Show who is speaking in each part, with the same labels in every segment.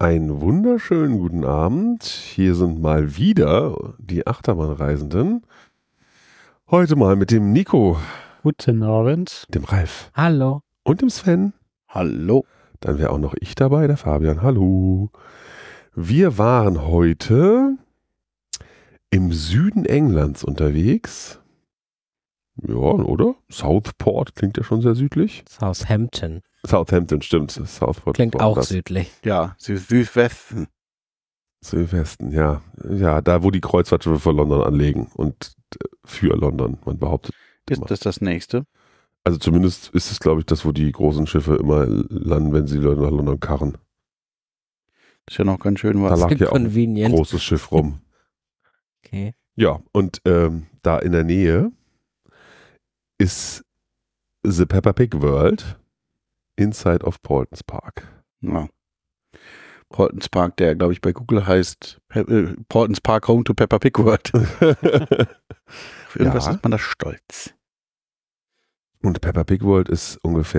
Speaker 1: Einen wunderschönen guten Abend. Hier sind mal wieder die Achterbahnreisenden. Heute mal mit dem Nico.
Speaker 2: Guten Abend.
Speaker 1: Dem Ralf.
Speaker 3: Hallo.
Speaker 1: Und dem Sven.
Speaker 4: Hallo.
Speaker 1: Dann wäre auch noch ich dabei, der Fabian. Hallo. Wir waren heute im Süden Englands unterwegs. Ja, oder? Southport klingt ja schon sehr südlich.
Speaker 3: Southampton.
Speaker 1: Southampton, stimmt. Southport
Speaker 3: Klingt auch südlich.
Speaker 4: Ja, Südwesten.
Speaker 1: Südwesten, ja. Ja, da wo die Kreuzfahrtschiffe von London anlegen und für London, man behauptet.
Speaker 4: Ist das nächste?
Speaker 1: Also zumindest ist es, glaube ich, das, wo die großen Schiffe immer landen, wenn sie Leute nach London karren.
Speaker 4: Ist ja noch ganz schön
Speaker 1: Da
Speaker 4: was.
Speaker 1: lag ja auch ein
Speaker 3: Convenient.
Speaker 1: großes Schiff rum.
Speaker 3: Okay.
Speaker 1: Ja, und da in der Nähe ist The Peppa Pig World inside of Paultons Park.
Speaker 4: Ja. Paultons Park, der, glaube ich, bei Google heißt Paultons Park Home to Peppa Pig World. Für irgendwas ist man da stolz.
Speaker 1: Und Peppa Pig World ist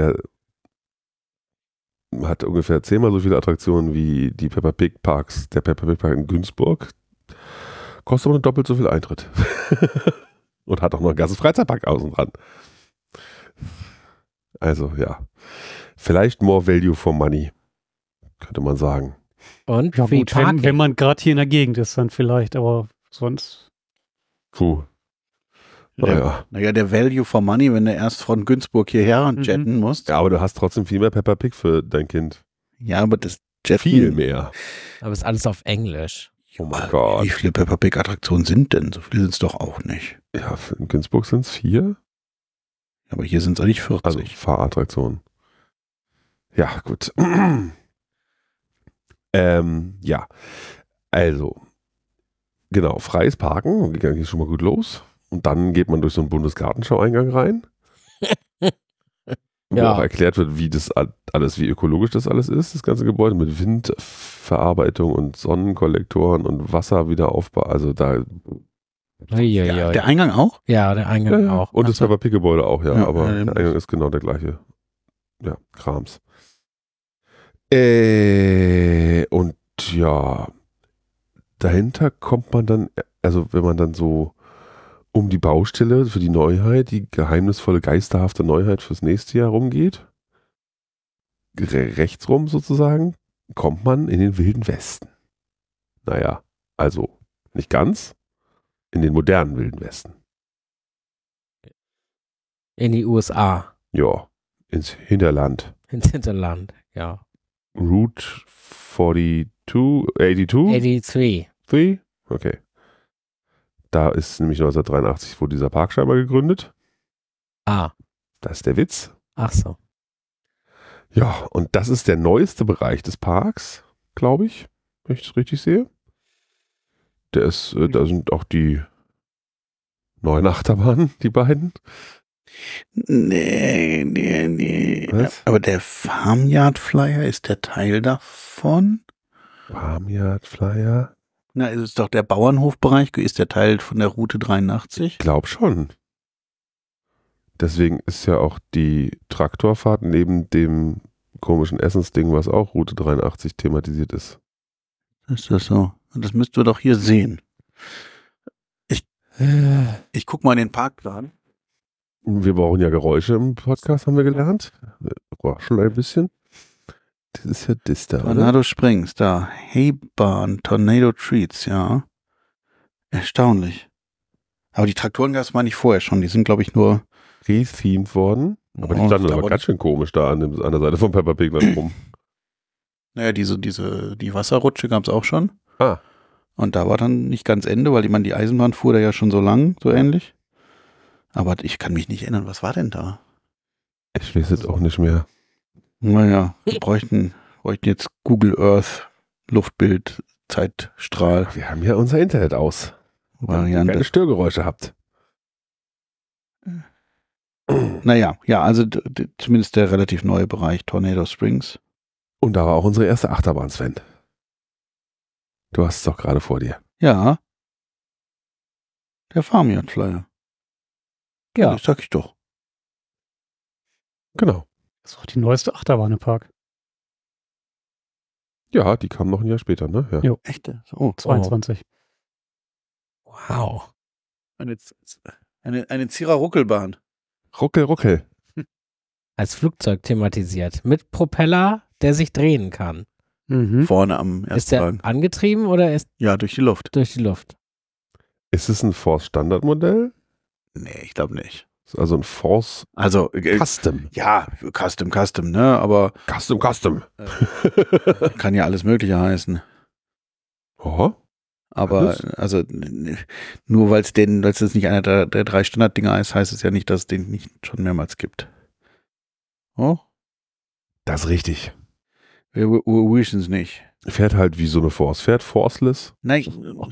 Speaker 1: hat ungefähr 10-mal so viele Attraktionen wie die Peppa Pig Parks, der Peppa Pig Park in Günzburg. Kostet aber doppelt so viel Eintritt. Und hat auch noch einen ganzen Freizeitpark außen dran. Also ja, vielleicht more value for money, könnte man sagen.
Speaker 3: Und
Speaker 2: Ja
Speaker 3: Free
Speaker 2: gut,
Speaker 3: Parking.
Speaker 2: wenn man gerade hier in der Gegend ist, dann vielleicht, aber sonst.
Speaker 1: Puh. Naja.
Speaker 4: Naja, der Value for Money, wenn du erst von Günzburg hierher jetten musst.
Speaker 1: Ja, aber du hast trotzdem viel mehr Peppa Pig für dein Kind.
Speaker 4: Ja, aber das Jetten.
Speaker 1: Viel mehr.
Speaker 3: Aber ist alles auf Englisch.
Speaker 1: Oh mein Gott.
Speaker 4: Wie viele Peppa Pig Attraktionen sind denn? So viele sind es doch auch nicht.
Speaker 1: Ja, in Günzburg sind es 4.
Speaker 4: Aber hier sind es eigentlich 40.
Speaker 1: Also Fahrattraktionen. Ja, gut. Ja, also, genau, freies Parken, geht eigentlich schon mal gut los. Und dann geht man durch so einen Bundesgartenschau-Eingang rein, wo
Speaker 3: Ja.
Speaker 1: auch erklärt wird, wie das alles, wie ökologisch das alles ist, das ganze Gebäude mit Windverarbeitung und Sonnenkollektoren und Wasserwiederaufbau. Also da.
Speaker 3: Ja,
Speaker 4: Der Eingang auch?
Speaker 3: ja, der Eingang auch.
Speaker 1: Und das Peppa Pig-Gebäude auch, ja.
Speaker 4: Ja,
Speaker 1: Aber
Speaker 4: ja,
Speaker 1: der Eingang ist genau der gleiche. Ja, Krams. Und ja, dahinter kommt man dann, also wenn man dann so um die Baustelle für die Neuheit, die geheimnisvolle, geisterhafte Neuheit fürs nächste Jahr rumgeht, rechts rum sozusagen, kommt man in den Wilden Westen. Naja, also nicht ganz, in den modernen Wilden Westen.
Speaker 3: In die USA.
Speaker 1: Ja, ins Hinterland.
Speaker 3: Ins Hinterland. Ja.
Speaker 1: Route 82?
Speaker 3: 83.
Speaker 1: 3? Okay. Da ist nämlich 1983 wurde dieser Park scheinbar gegründet.
Speaker 3: Ah.
Speaker 1: Das ist der Witz.
Speaker 3: Ach so.
Speaker 1: Ja, und das ist der neueste Bereich des Parks, glaube ich, wenn ich das richtig sehe. Der ist, da sind auch die neuen Achterbahnen, die beiden.
Speaker 4: Nee.
Speaker 1: Was?
Speaker 4: Aber der Farmyard Flyer, ist der Teil davon?
Speaker 1: Farmyard Flyer?
Speaker 4: Na, es ist doch der Bauernhofbereich, ist der Teil von der Route 83?
Speaker 1: Ich glaube schon. Deswegen ist ja auch die Traktorfahrt neben dem komischen Essensding, was auch Route 83 thematisiert ist.
Speaker 4: Ist das so? Das müsst ihr doch hier sehen. Ich guck mal in den Parkplan.
Speaker 1: Wir brauchen ja Geräusche im Podcast, haben wir gelernt. Raschel ein bisschen. Das ist ja das da, oder?
Speaker 4: Tornado Springs, da. Heybahn, Tornado Treats, ja. Erstaunlich. Aber die Traktoren gab es mal nicht vorher schon. Die sind, glaube ich, nur...
Speaker 1: Rethemed worden. Aber die
Speaker 4: Oh,
Speaker 1: standen
Speaker 4: ich
Speaker 1: aber
Speaker 4: glaube-
Speaker 1: ganz schön komisch da an der Seite von Peppa Pig dann rum.
Speaker 4: Naja, die Wasserrutsche gab es auch schon.
Speaker 1: Ah.
Speaker 4: Und da war dann nicht ganz Ende, weil die Eisenbahn fuhr da ja schon so lang, so ähnlich. Aber ich kann mich nicht erinnern, was war denn da?
Speaker 1: Ich weiß es auch nicht mehr.
Speaker 4: Naja, wir bräuchten jetzt Google Earth, Luftbild, Zeitstrahl,
Speaker 1: Wir haben ja unser Internet aus. Damit ihr keine
Speaker 4: Variante.
Speaker 1: Störgeräusche habt.
Speaker 4: Naja, ja, also zumindest der relativ neue Bereich, Tornado Springs.
Speaker 1: Und da war auch unsere erste Achterbahn, Sven. Du hast es doch gerade vor dir.
Speaker 4: Ja. Der Farmyard Flyer.
Speaker 3: Ja.
Speaker 4: Das sag ich doch.
Speaker 1: Genau.
Speaker 2: Das ist auch die neueste Achterbahn im Park.
Speaker 1: Ja, die kam noch ein Jahr später, ne? Ja.
Speaker 2: Jo.
Speaker 4: Echt? Oh,
Speaker 2: 22.
Speaker 3: Wow.
Speaker 4: Eine Zierer-Ruckelbahn.
Speaker 1: Ruckel, ruckel.
Speaker 3: Als Flugzeug thematisiert. Mit Propeller, der sich drehen kann.
Speaker 2: Mhm.
Speaker 4: Vorne am
Speaker 3: Ist der
Speaker 4: Erstwagen.
Speaker 3: angetrieben oder ist
Speaker 4: Ja, durch die Luft.
Speaker 3: durch die Luft?
Speaker 1: Ist es ein Force-Standardmodell?
Speaker 4: Nee, ich glaube nicht.
Speaker 1: Ist also ein Force
Speaker 4: Also,
Speaker 1: Custom.
Speaker 4: ja, Custom, ne? Aber
Speaker 1: Custom.
Speaker 4: kann ja alles Mögliche heißen.
Speaker 1: Oh,
Speaker 4: Aber,
Speaker 1: Alles?
Speaker 4: also, nur weil es nicht einer der 3 Standarddinger ist, heißt es ja nicht, dass es den nicht schon mehrmals gibt. Oh?
Speaker 1: das ist richtig.
Speaker 4: Wir wischen es nicht.
Speaker 1: Fährt halt wie so eine Force. Fährt forceless.
Speaker 4: Nein.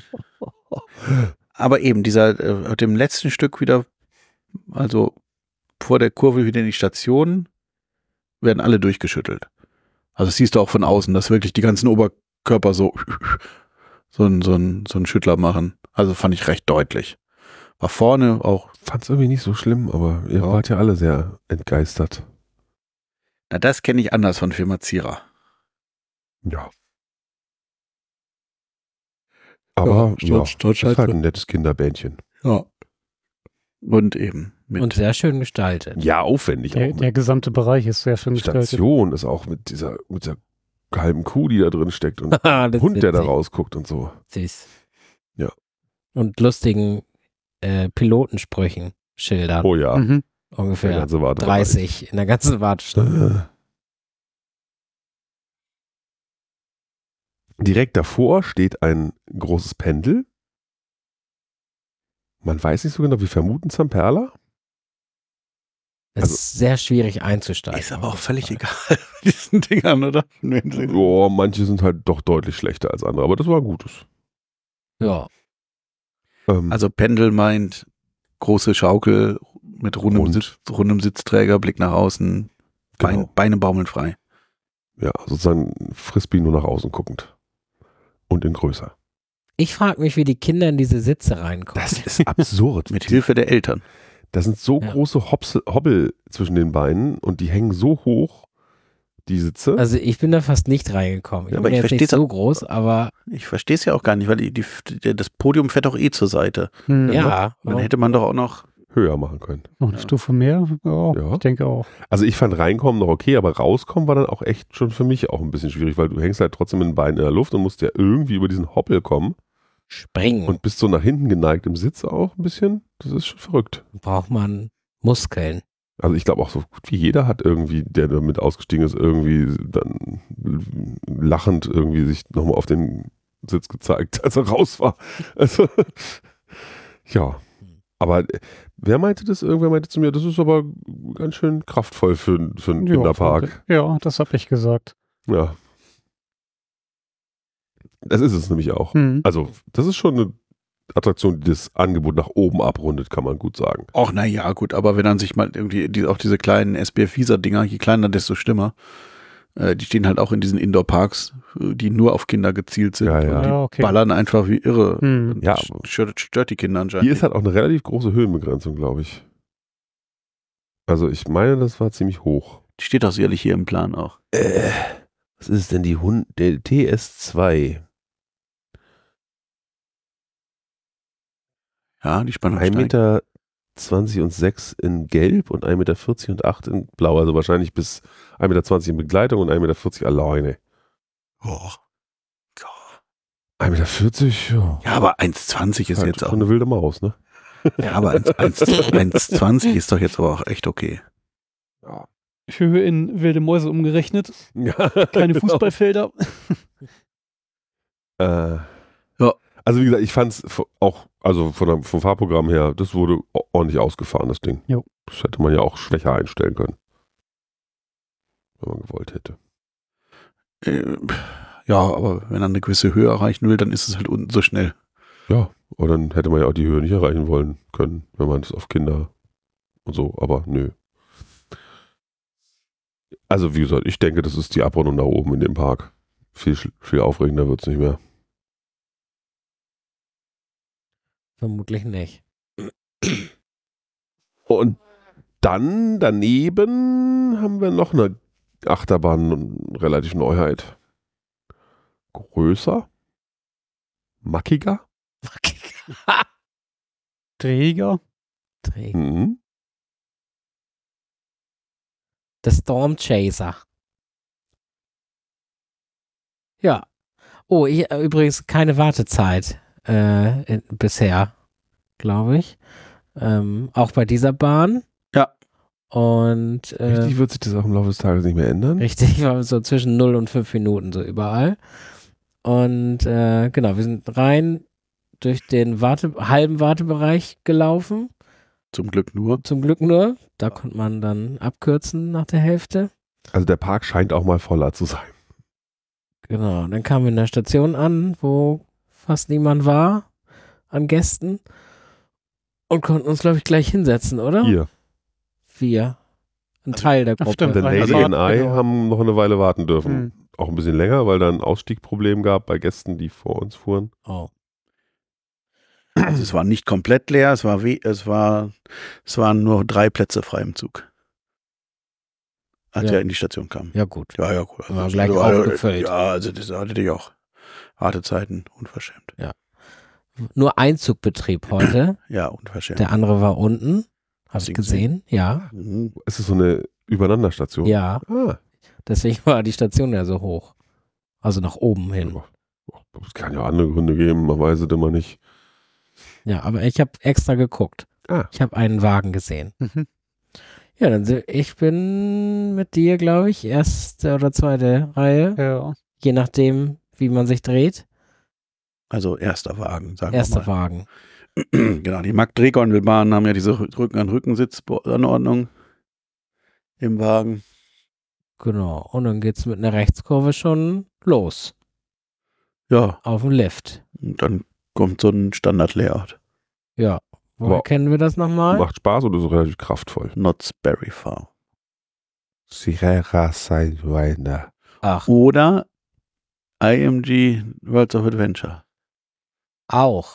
Speaker 4: Aber eben, auf dem letzten Stück wieder, also vor der Kurve wieder in die Station, werden alle durchgeschüttelt. Also das siehst du auch von außen, dass wirklich die ganzen Oberkörper so einen Schüttler machen. Also fand ich recht deutlich. War vorne auch.
Speaker 1: Fand's irgendwie nicht so schlimm, aber ihr
Speaker 4: Ja.
Speaker 1: wart ja alle sehr entgeistert.
Speaker 4: Na, das kenne ich anders von Firma Zierer.
Speaker 1: Ja. Aber ja,
Speaker 4: sonst
Speaker 1: das ist halt ein nettes Kinderbändchen.
Speaker 4: Ja. Und eben mit.
Speaker 3: Und sehr schön gestaltet.
Speaker 1: Ja, aufwendig auch.
Speaker 2: Der gesamte Bereich ist sehr schön
Speaker 1: Die
Speaker 2: gestaltet.
Speaker 1: Station ist auch mit dieser halben Kuh, die da drin steckt und
Speaker 3: Das
Speaker 1: Hund,
Speaker 3: ist
Speaker 1: der da
Speaker 3: witzig.
Speaker 1: rausguckt und so.
Speaker 3: Süß.
Speaker 1: Ja.
Speaker 3: Und lustigen Pilotensprüchen, Schildern.
Speaker 1: Oh ja,
Speaker 2: Mhm.
Speaker 1: der
Speaker 3: Ungefähr
Speaker 1: ganze Wartebereich.
Speaker 3: 30 in der ganzen Wartestunde.
Speaker 1: Direkt davor steht ein großes Pendel. Man weiß nicht so genau, wir vermuten Zamperla.
Speaker 3: Es ist sehr schwierig einzusteigen.
Speaker 4: Ist aber auch völlig egal, diesen Dingern, oder?
Speaker 1: Ja, manche sind halt doch deutlich schlechter als andere, aber das war ein gutes.
Speaker 3: Ja.
Speaker 4: Also Pendel meint große Schaukel mit rundem Sitzträger, Blick nach außen,
Speaker 1: Genau.
Speaker 4: Beine baumeln frei.
Speaker 1: Ja, sozusagen Frisbee nur nach außen guckend. Und in größer.
Speaker 3: Ich frage mich, wie die Kinder in diese Sitze reinkommen.
Speaker 1: Das ist absurd.
Speaker 4: Mit Hilfe der Eltern.
Speaker 1: Da sind so
Speaker 3: Ja.
Speaker 1: große Hobbel zwischen den Beinen und die hängen so hoch, die Sitze.
Speaker 3: Also ich bin da fast nicht reingekommen. Ich
Speaker 4: Ja, aber
Speaker 3: bin
Speaker 4: ich
Speaker 3: jetzt nicht
Speaker 4: versteh's
Speaker 3: so groß, aber
Speaker 4: Ich verstehe es ja auch gar nicht, weil das Podium fährt doch zur Seite.
Speaker 2: Mhm.
Speaker 3: ja.
Speaker 4: Dann hätte man doch auch noch.
Speaker 1: höher machen können.
Speaker 2: Noch eine Stufe mehr? Ja,
Speaker 1: Ja.
Speaker 2: ich denke auch.
Speaker 1: Also ich fand reinkommen noch okay, aber rauskommen war dann auch echt schon für mich auch ein bisschen schwierig, weil du hängst halt trotzdem mit den Beinen in der Luft und musst ja irgendwie über diesen Hoppel kommen
Speaker 3: Springen
Speaker 1: und bist so nach hinten geneigt im Sitz auch ein bisschen. Das ist schon verrückt.
Speaker 3: braucht man Muskeln.
Speaker 1: Also ich glaube auch so gut wie jeder hat irgendwie, der damit ausgestiegen ist, irgendwie dann lachend irgendwie sich nochmal auf den Sitz gezeigt, als er raus war. Also ja. Aber wer meinte das? Irgendwer meinte zu mir, das ist aber ganz schön kraftvoll für einen Kinderpark.
Speaker 2: Ja, das habe ich gesagt.
Speaker 1: Ja. Das ist es nämlich auch.
Speaker 2: Mhm.
Speaker 1: Also, das ist schon eine Attraktion, die das Angebot nach oben abrundet, kann man gut sagen.
Speaker 4: Ach, naja, gut, aber wenn dann sich mal irgendwie auch diese kleinen SBF-Visa-Dinger, je kleiner, desto schlimmer, die stehen halt auch in diesen Indoor-Parks, die nur auf Kinder gezielt sind.
Speaker 1: Ja, ja.
Speaker 4: Und die
Speaker 2: Ja, okay.
Speaker 4: ballern einfach wie irre.
Speaker 2: Mhm.
Speaker 4: Und
Speaker 1: Ja.
Speaker 4: stört die Kinder anscheinend.
Speaker 1: Hier ist halt auch eine relativ große Höhenbegrenzung, glaube ich. Also, ich meine, das war ziemlich hoch.
Speaker 4: Die steht doch sicherlich hier im Plan auch.
Speaker 1: Was ist denn der TS2?
Speaker 4: Ja, die Spannung
Speaker 1: 1,20
Speaker 4: steigt.
Speaker 1: Meter und 6 in Gelb und 1,40 Meter und 8 in Blau. Also wahrscheinlich bis 1,20 Meter in Begleitung und 1,40 Meter alleine.
Speaker 4: Oh.
Speaker 1: 1,40 Meter, ja.
Speaker 4: Ja, aber 1,20 ist
Speaker 1: Halt
Speaker 4: jetzt auch.
Speaker 1: schon eine wilde Maus, ne?
Speaker 4: Ja, aber 1,20 ist doch jetzt aber auch echt okay.
Speaker 1: Ja.
Speaker 2: Höhe in wilde Mäuse umgerechnet.
Speaker 1: Ja,
Speaker 2: Keine
Speaker 1: genau.
Speaker 2: Fußballfelder.
Speaker 1: Ja.
Speaker 4: Ja.
Speaker 1: Also wie gesagt, ich fand es auch, also vom Fahrprogramm her, das wurde ordentlich ausgefahren, das Ding.
Speaker 2: Jo.
Speaker 1: Das hätte man ja auch schwächer einstellen können. Wenn man gewollt hätte.
Speaker 4: Ja, aber wenn er eine gewisse Höhe erreichen will, dann ist es halt unten so schnell.
Speaker 1: Ja, und dann hätte man ja auch die Höhe nicht erreichen wollen können, wenn man es auf Kinder und so, aber nö. Also wie gesagt, ich denke, das ist die Abrundung nach oben in dem Park. Viel aufregender wird es nicht mehr.
Speaker 3: Vermutlich nicht.
Speaker 1: Und dann daneben haben wir noch eine Achterbahn, relativ Neuheit. Größer? Mackiger?
Speaker 2: Träger.
Speaker 1: Mhm.
Speaker 3: Der Storm Chaser. Ja. Oh, übrigens keine Wartezeit bisher, glaube ich. Auch bei dieser Bahn.
Speaker 4: Ja.
Speaker 3: Und
Speaker 1: Richtig wird sich das auch im Laufe des Tages nicht mehr ändern.
Speaker 3: richtig, war so zwischen 0 und 5 Minuten so überall. Und genau, wir sind rein durch den halben Wartebereich gelaufen.
Speaker 4: Zum Glück nur.
Speaker 3: Zum Glück nur. Da konnte man dann abkürzen nach der Hälfte.
Speaker 1: Also der Park scheint auch mal voller zu sein.
Speaker 3: Genau, dann kamen wir in der Station an, wo fast niemand war an Gästen und konnten uns, glaube ich, gleich hinsetzen, oder?
Speaker 1: Hier.
Speaker 3: Wir. Ein Teil der Gruppe.
Speaker 2: stimmt.
Speaker 1: The
Speaker 2: Also,
Speaker 1: Lady and I
Speaker 2: genau.
Speaker 1: haben noch eine Weile warten dürfen.
Speaker 2: Hm.
Speaker 1: Auch ein bisschen länger, weil da ein Ausstiegproblem gab bei Gästen, die vor uns fuhren.
Speaker 3: Oh.
Speaker 4: Also es war nicht komplett leer, es waren nur 3 Plätze frei im Zug. Als
Speaker 3: Ja.
Speaker 4: er in die Station kam.
Speaker 3: Ja, gut.
Speaker 4: Ja, gut.
Speaker 3: War gleich aufgefüllt.
Speaker 4: Ja, also das hatte ich auch. Wartezeiten, unverschämt.
Speaker 3: Nur ein Zugbetrieb heute.
Speaker 4: Ja, unverschämt.
Speaker 3: Der andere war unten. Hast
Speaker 4: Hast
Speaker 3: du
Speaker 4: du
Speaker 3: gesehen? Ja.
Speaker 4: Mhm.
Speaker 1: Es ist so eine Übereinanderstation.
Speaker 3: Ja.
Speaker 1: Ah,
Speaker 3: Deswegen war die Station ja so hoch. Also nach oben hin.
Speaker 1: es kann ja andere Gründe geben, man weiß es immer nicht.
Speaker 3: Ja, aber ich habe extra geguckt.
Speaker 1: Ah.
Speaker 3: Ich habe einen Wagen gesehen.
Speaker 4: Mhm.
Speaker 3: Ja, ich bin mit dir, glaube ich, erste oder zweite Reihe.
Speaker 2: Ja.
Speaker 3: Je nachdem, wie man sich dreht.
Speaker 4: Also erster Wagen, sagen
Speaker 3: Erster
Speaker 4: wir mal.
Speaker 3: Wagen.
Speaker 4: Genau, die Mark-Drehgondelbahnen haben ja diese Rücken-an-Rücken-Sitzanordnung im Wagen.
Speaker 3: Genau. Und dann geht's mit einer Rechtskurve schon los.
Speaker 4: Ja,
Speaker 3: Auf dem Lift.
Speaker 4: und dann kommt so ein Standard-Layout.
Speaker 3: Ja. Woher
Speaker 1: Wow.
Speaker 3: kennen wir das nochmal?
Speaker 1: Macht Spaß und ist relativ kraftvoll.
Speaker 4: Knott's Berry Farm.
Speaker 1: Sierra Sidewinder.
Speaker 3: Ach,
Speaker 4: Oder IMG Worlds of Adventure.
Speaker 3: auch.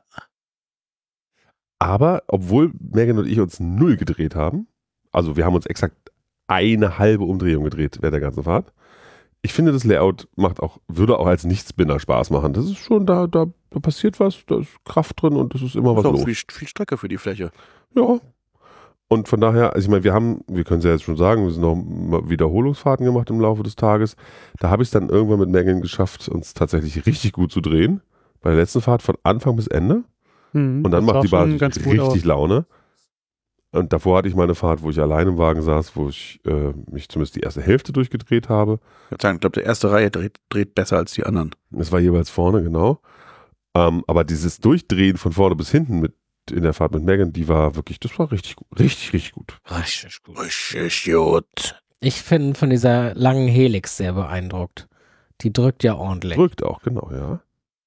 Speaker 1: Aber obwohl Megan und ich uns 0 gedreht haben, also wir haben uns exakt eine halbe Umdrehung gedreht während der ganzen Fahrt. Ich finde, das Layout würde auch als Nicht-Spinner Spaß machen. Das ist schon, da passiert was, da ist Kraft drin und es ist immer was
Speaker 4: Ist auch
Speaker 1: los.
Speaker 4: viel Strecke für die Fläche.
Speaker 1: Ja. Und von daher, also ich meine, wir können es ja jetzt schon sagen, wir sind noch mal Wiederholungsfahrten gemacht im Laufe des Tages. Da habe ich es dann irgendwann mit Megan geschafft, uns tatsächlich richtig gut zu drehen. Bei der letzten Fahrt von Anfang bis Ende.
Speaker 2: Hm,
Speaker 1: Und dann
Speaker 2: das
Speaker 1: macht die
Speaker 2: sah schon
Speaker 1: Bahn
Speaker 2: ganz gut
Speaker 1: richtig
Speaker 2: aus.
Speaker 1: Laune. Und davor hatte ich mal eine Fahrt, wo ich allein im Wagen saß, wo ich mich zumindest die erste Hälfte durchgedreht habe.
Speaker 4: Ich glaube, die erste Reihe dreht besser als die anderen.
Speaker 1: Es war jeweils vorne, genau. Aber dieses Durchdrehen von vorne bis hinten in der Fahrt mit Megan, das war richtig gut. Richtig gut.
Speaker 3: Richtig gut.
Speaker 4: Richtig gut.
Speaker 3: Ich bin von dieser langen Helix sehr beeindruckt. Die drückt ja ordentlich.
Speaker 1: Drückt auch, genau, ja.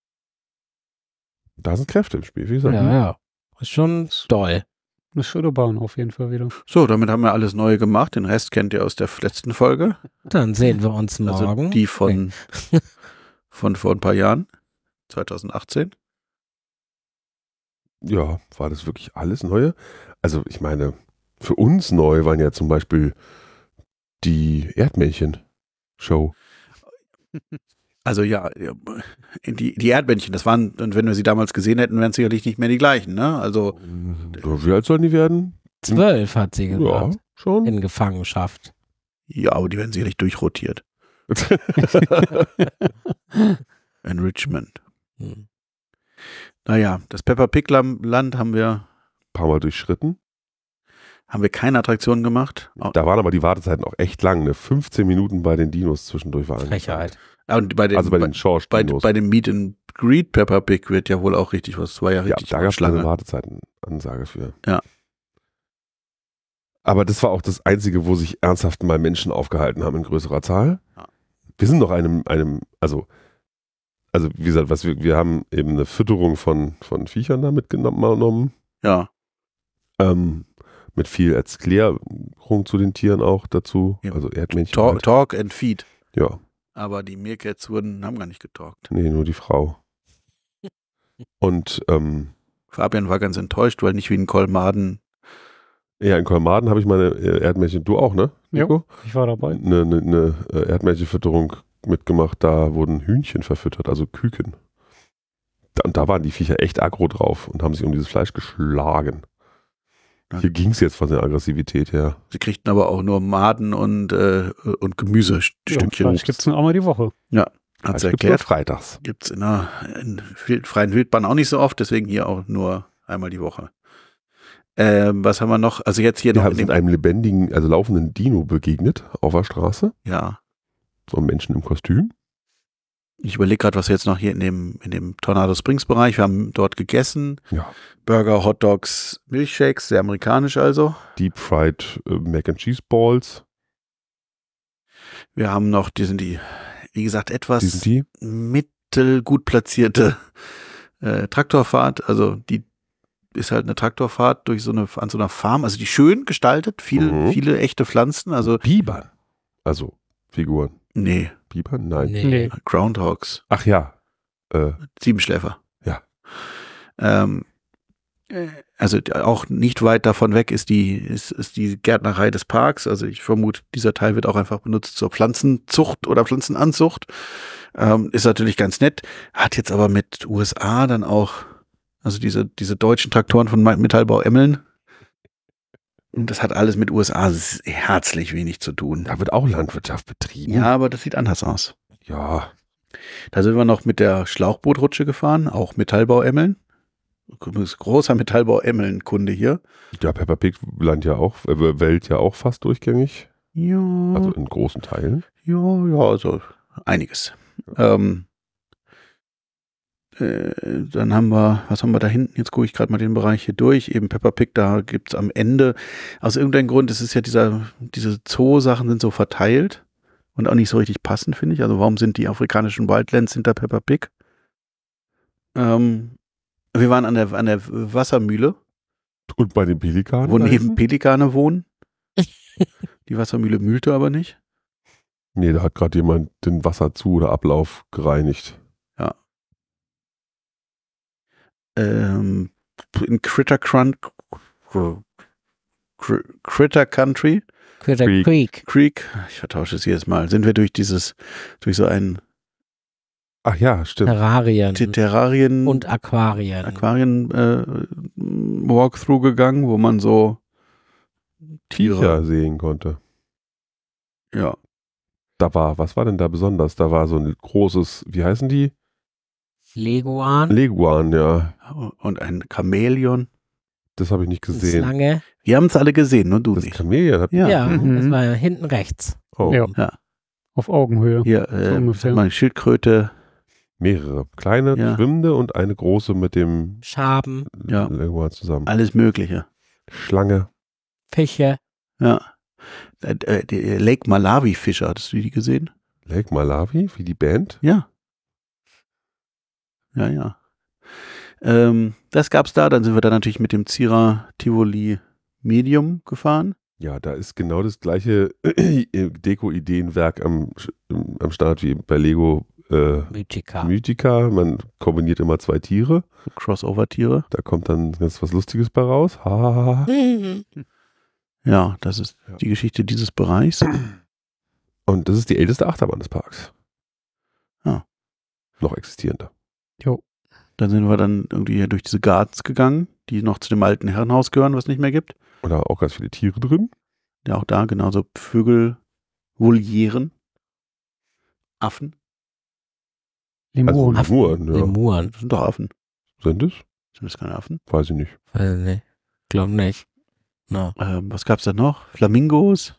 Speaker 1: Da sind Kräfte im Spiel, wie gesagt.
Speaker 3: Ja. Ist schon doll.
Speaker 2: Eine schöne Bahn auf jeden Fall wieder.
Speaker 4: So, damit haben wir alles neu gemacht. Den Rest kennt ihr aus der letzten Folge.
Speaker 3: Dann sehen wir uns morgen.
Speaker 4: Also die von vor ein paar Jahren. 2018.
Speaker 1: Ja, war das wirklich alles Neue? Also ich meine, für uns neu waren ja zum Beispiel die Erdmännchen-Show.
Speaker 4: Also ja, die Erdmännchen, das waren, und wenn wir sie damals gesehen hätten, wären es sicherlich nicht mehr die gleichen, ne? Also
Speaker 1: Wie alt sollen die werden?
Speaker 3: 12 hat sie
Speaker 1: Ja,
Speaker 3: gemacht.
Speaker 1: schon.
Speaker 3: In Gefangenschaft.
Speaker 4: ja, aber die werden sicherlich durchrotiert. Enrichment.
Speaker 3: Hm.
Speaker 4: Naja, das Peppa Pig Land haben wir
Speaker 1: Paar Mal durchschritten.
Speaker 4: keine Attraktionen gemacht.
Speaker 1: Da waren aber die Wartezeiten auch echt lang. Ne? 15 Minuten bei den Dinos zwischendurch waren.
Speaker 3: Frechheit.
Speaker 4: Und bei
Speaker 1: Also bei den Schorsch-Dinos.
Speaker 4: bei dem Meet and Greet Peppa Pig wird ja wohl auch richtig was. Das war ja
Speaker 1: Ja,
Speaker 4: richtig
Speaker 1: da gab es eine
Speaker 4: Schlange.
Speaker 1: Wartezeitenansage für.
Speaker 4: Ja.
Speaker 1: Aber das war auch das Einzige, wo sich ernsthaft mal Menschen aufgehalten haben in größerer Zahl.
Speaker 4: Ja.
Speaker 1: Wir sind noch also wie gesagt, wir haben eben eine Fütterung von Viechern da mitgenommen.
Speaker 4: Ja.
Speaker 1: Mit viel Erklärung zu den Tieren auch dazu.
Speaker 4: Ja.
Speaker 1: Also Erdmännchen. halt.
Speaker 4: Talk and Feed.
Speaker 1: Ja,
Speaker 4: Aber die Meercats haben gar nicht getalkt.
Speaker 1: nee, nur die Frau. Und
Speaker 4: Fabian war ganz enttäuscht, weil nicht wie in Kolmaden.
Speaker 1: ja, in Kolmaden habe ich meine Erdmännchen, du auch, ne?
Speaker 2: Ja.
Speaker 1: Nico?
Speaker 2: Ich war dabei.
Speaker 1: Eine Erdmännchenfütterung mitgemacht, da wurden Hühnchen verfüttert, also Küken. Und da waren die Viecher echt aggro drauf und haben sich um dieses Fleisch geschlagen. Hier ging es jetzt von der Aggressivität her.
Speaker 4: Sie kriegten aber auch nur Maden und Gemüsestückchen.
Speaker 2: Fleisch gibt es nur einmal die Woche.
Speaker 4: Hat
Speaker 1: Fleisch
Speaker 4: sie
Speaker 1: gibt's nur
Speaker 4: erklärt.
Speaker 1: freitags.
Speaker 4: Gibt es in freien Wildbahn auch nicht so oft, deswegen hier auch nur einmal die Woche. Was haben wir noch? Also jetzt hier
Speaker 1: Wir
Speaker 4: noch
Speaker 1: sind einem lebendigen, also laufenden Dino begegnet auf der Straße.
Speaker 4: ja.
Speaker 1: So einem Menschen im Kostüm.
Speaker 4: Ich überlege gerade, was wir jetzt noch hier in dem Tornado Springs Bereich, wir haben dort gegessen.
Speaker 1: Ja.
Speaker 4: Burger, Hotdogs, Milchshakes, sehr amerikanisch also.
Speaker 1: Deep Fried Mac and Cheese Balls.
Speaker 4: Wir haben noch, wie gesagt, etwas
Speaker 1: Die sind die.
Speaker 4: mittelgut platzierte Traktorfahrt. Also die ist halt eine Traktorfahrt an so einer Farm, also die schön gestaltet, viele echte Pflanzen, also
Speaker 1: Bibern. Also Figuren.
Speaker 4: nee,
Speaker 1: Bibern? Nein.
Speaker 2: Nee.
Speaker 4: Groundhogs,
Speaker 1: Ach ja.
Speaker 4: Siebenschläfer.
Speaker 1: Ja.
Speaker 4: Also auch nicht weit davon weg ist die Gärtnerei des Parks. Also ich vermute, dieser Teil wird auch einfach benutzt zur Pflanzenzucht oder Pflanzenanzucht. Ist natürlich ganz nett. Hat jetzt aber mit USA dann auch, also diese deutschen Traktoren von Metallbau Emmeln. Und das hat alles mit USA herzlich wenig zu tun.
Speaker 1: Da wird auch Landwirtschaft betrieben.
Speaker 4: Ja, aber das sieht anders aus.
Speaker 1: Ja.
Speaker 4: Da sind wir noch mit der Schlauchbootrutsche gefahren, auch Metallbau Emmeln. Großer Metallbau Emmeln-Kunde hier.
Speaker 1: Ja, Peppa Pig wählt ja auch fast durchgängig.
Speaker 4: Ja.
Speaker 1: Also in großen Teilen.
Speaker 4: Ja, also einiges. Dann haben wir, was haben wir da hinten? Jetzt gucke ich gerade mal den Bereich hier durch. Eben Peppa Pig, da gibt es am Ende, aus irgendeinem Grund, es ist ja diese Zoo-Sachen sind so verteilt und auch nicht so richtig passend, finde ich. Also warum sind die afrikanischen Wildlands hinter Peppa Pig? Wir waren an der Wassermühle,
Speaker 1: Und bei den Pelikanen?
Speaker 4: wo
Speaker 1: da
Speaker 4: neben
Speaker 1: hinten?
Speaker 4: Pelikane wohnen. Die Wassermühle mühlte aber nicht.
Speaker 1: Nee, da hat gerade jemand den Wasserzu- oder Ablauf gereinigt.
Speaker 4: In Critter Country,
Speaker 3: Critter
Speaker 1: Creek.
Speaker 3: Creek.
Speaker 4: ich vertausche es jedes Mal, sind wir durch so ein
Speaker 1: Ach ja, stimmt.
Speaker 3: Terrarien
Speaker 4: Terrarien
Speaker 3: und Aquarien.
Speaker 4: Walkthrough gegangen, wo man so
Speaker 1: Viecher sehen konnte.
Speaker 4: ja,
Speaker 1: Was war denn da besonders? Da war so ein großes, wie heißen die?
Speaker 3: Leguan.
Speaker 1: Leguan, ja.
Speaker 4: und ein Chamäleon.
Speaker 1: Das habe ich nicht gesehen.
Speaker 3: Slange.
Speaker 4: Wir haben es alle gesehen, nur du
Speaker 1: Das
Speaker 4: nicht.
Speaker 1: Chamäleon hat
Speaker 4: Ja.
Speaker 3: Ja,
Speaker 2: Mhm.
Speaker 3: das war hinten rechts.
Speaker 1: oh,
Speaker 2: Ja. Auf Augenhöhe.
Speaker 4: Hier,
Speaker 2: So ungefähr.
Speaker 4: mal Schildkröte,
Speaker 1: mehrere. Kleine,
Speaker 4: Ja.
Speaker 1: schwimmende und eine große mit dem
Speaker 3: Schaben,
Speaker 4: Ja.
Speaker 1: Leguan zusammen.
Speaker 4: alles Mögliche.
Speaker 1: Schlange.
Speaker 3: Fische.
Speaker 4: Ja. Die Lake Malawi Fischer, hattest du die gesehen?
Speaker 1: Lake Malawi, wie die Band.
Speaker 4: Ja. Ja. Das gab's da. Dann sind wir dann natürlich mit dem Zierer Tivoli Medium gefahren.
Speaker 1: Ja, da ist genau das gleiche Deko-Ideenwerk am Start wie bei Lego
Speaker 3: Mythica.
Speaker 1: Mythica. Man kombiniert immer zwei Tiere.
Speaker 4: So Crossover-Tiere.
Speaker 1: Da kommt dann jetzt was Lustiges bei raus. Ha, ha, ha.
Speaker 3: Mhm.
Speaker 4: Ja, das ist
Speaker 1: Ja.
Speaker 4: die Geschichte dieses Bereichs.
Speaker 1: Und das ist die älteste Achterbahn des Parks.
Speaker 4: Ja.
Speaker 1: Noch existierender.
Speaker 2: Jo.
Speaker 4: Dann sind wir dann irgendwie hier durch diese Gardens gegangen, die noch zu dem alten Herrenhaus gehören, was es nicht mehr gibt.
Speaker 1: Und da auch ganz viele Tiere drin.
Speaker 4: Ja, auch da genauso Vögel, Volieren, Affen.
Speaker 2: Lemuren.
Speaker 1: Also Lemuren, ja.
Speaker 3: Lemuren.
Speaker 4: Das sind doch Affen.
Speaker 1: Sind es?
Speaker 4: Sind das keine Affen?
Speaker 1: Weiß ich nicht.
Speaker 3: Weiß nicht. Glaub nicht. No.
Speaker 4: Was gab's da noch? Flamingos.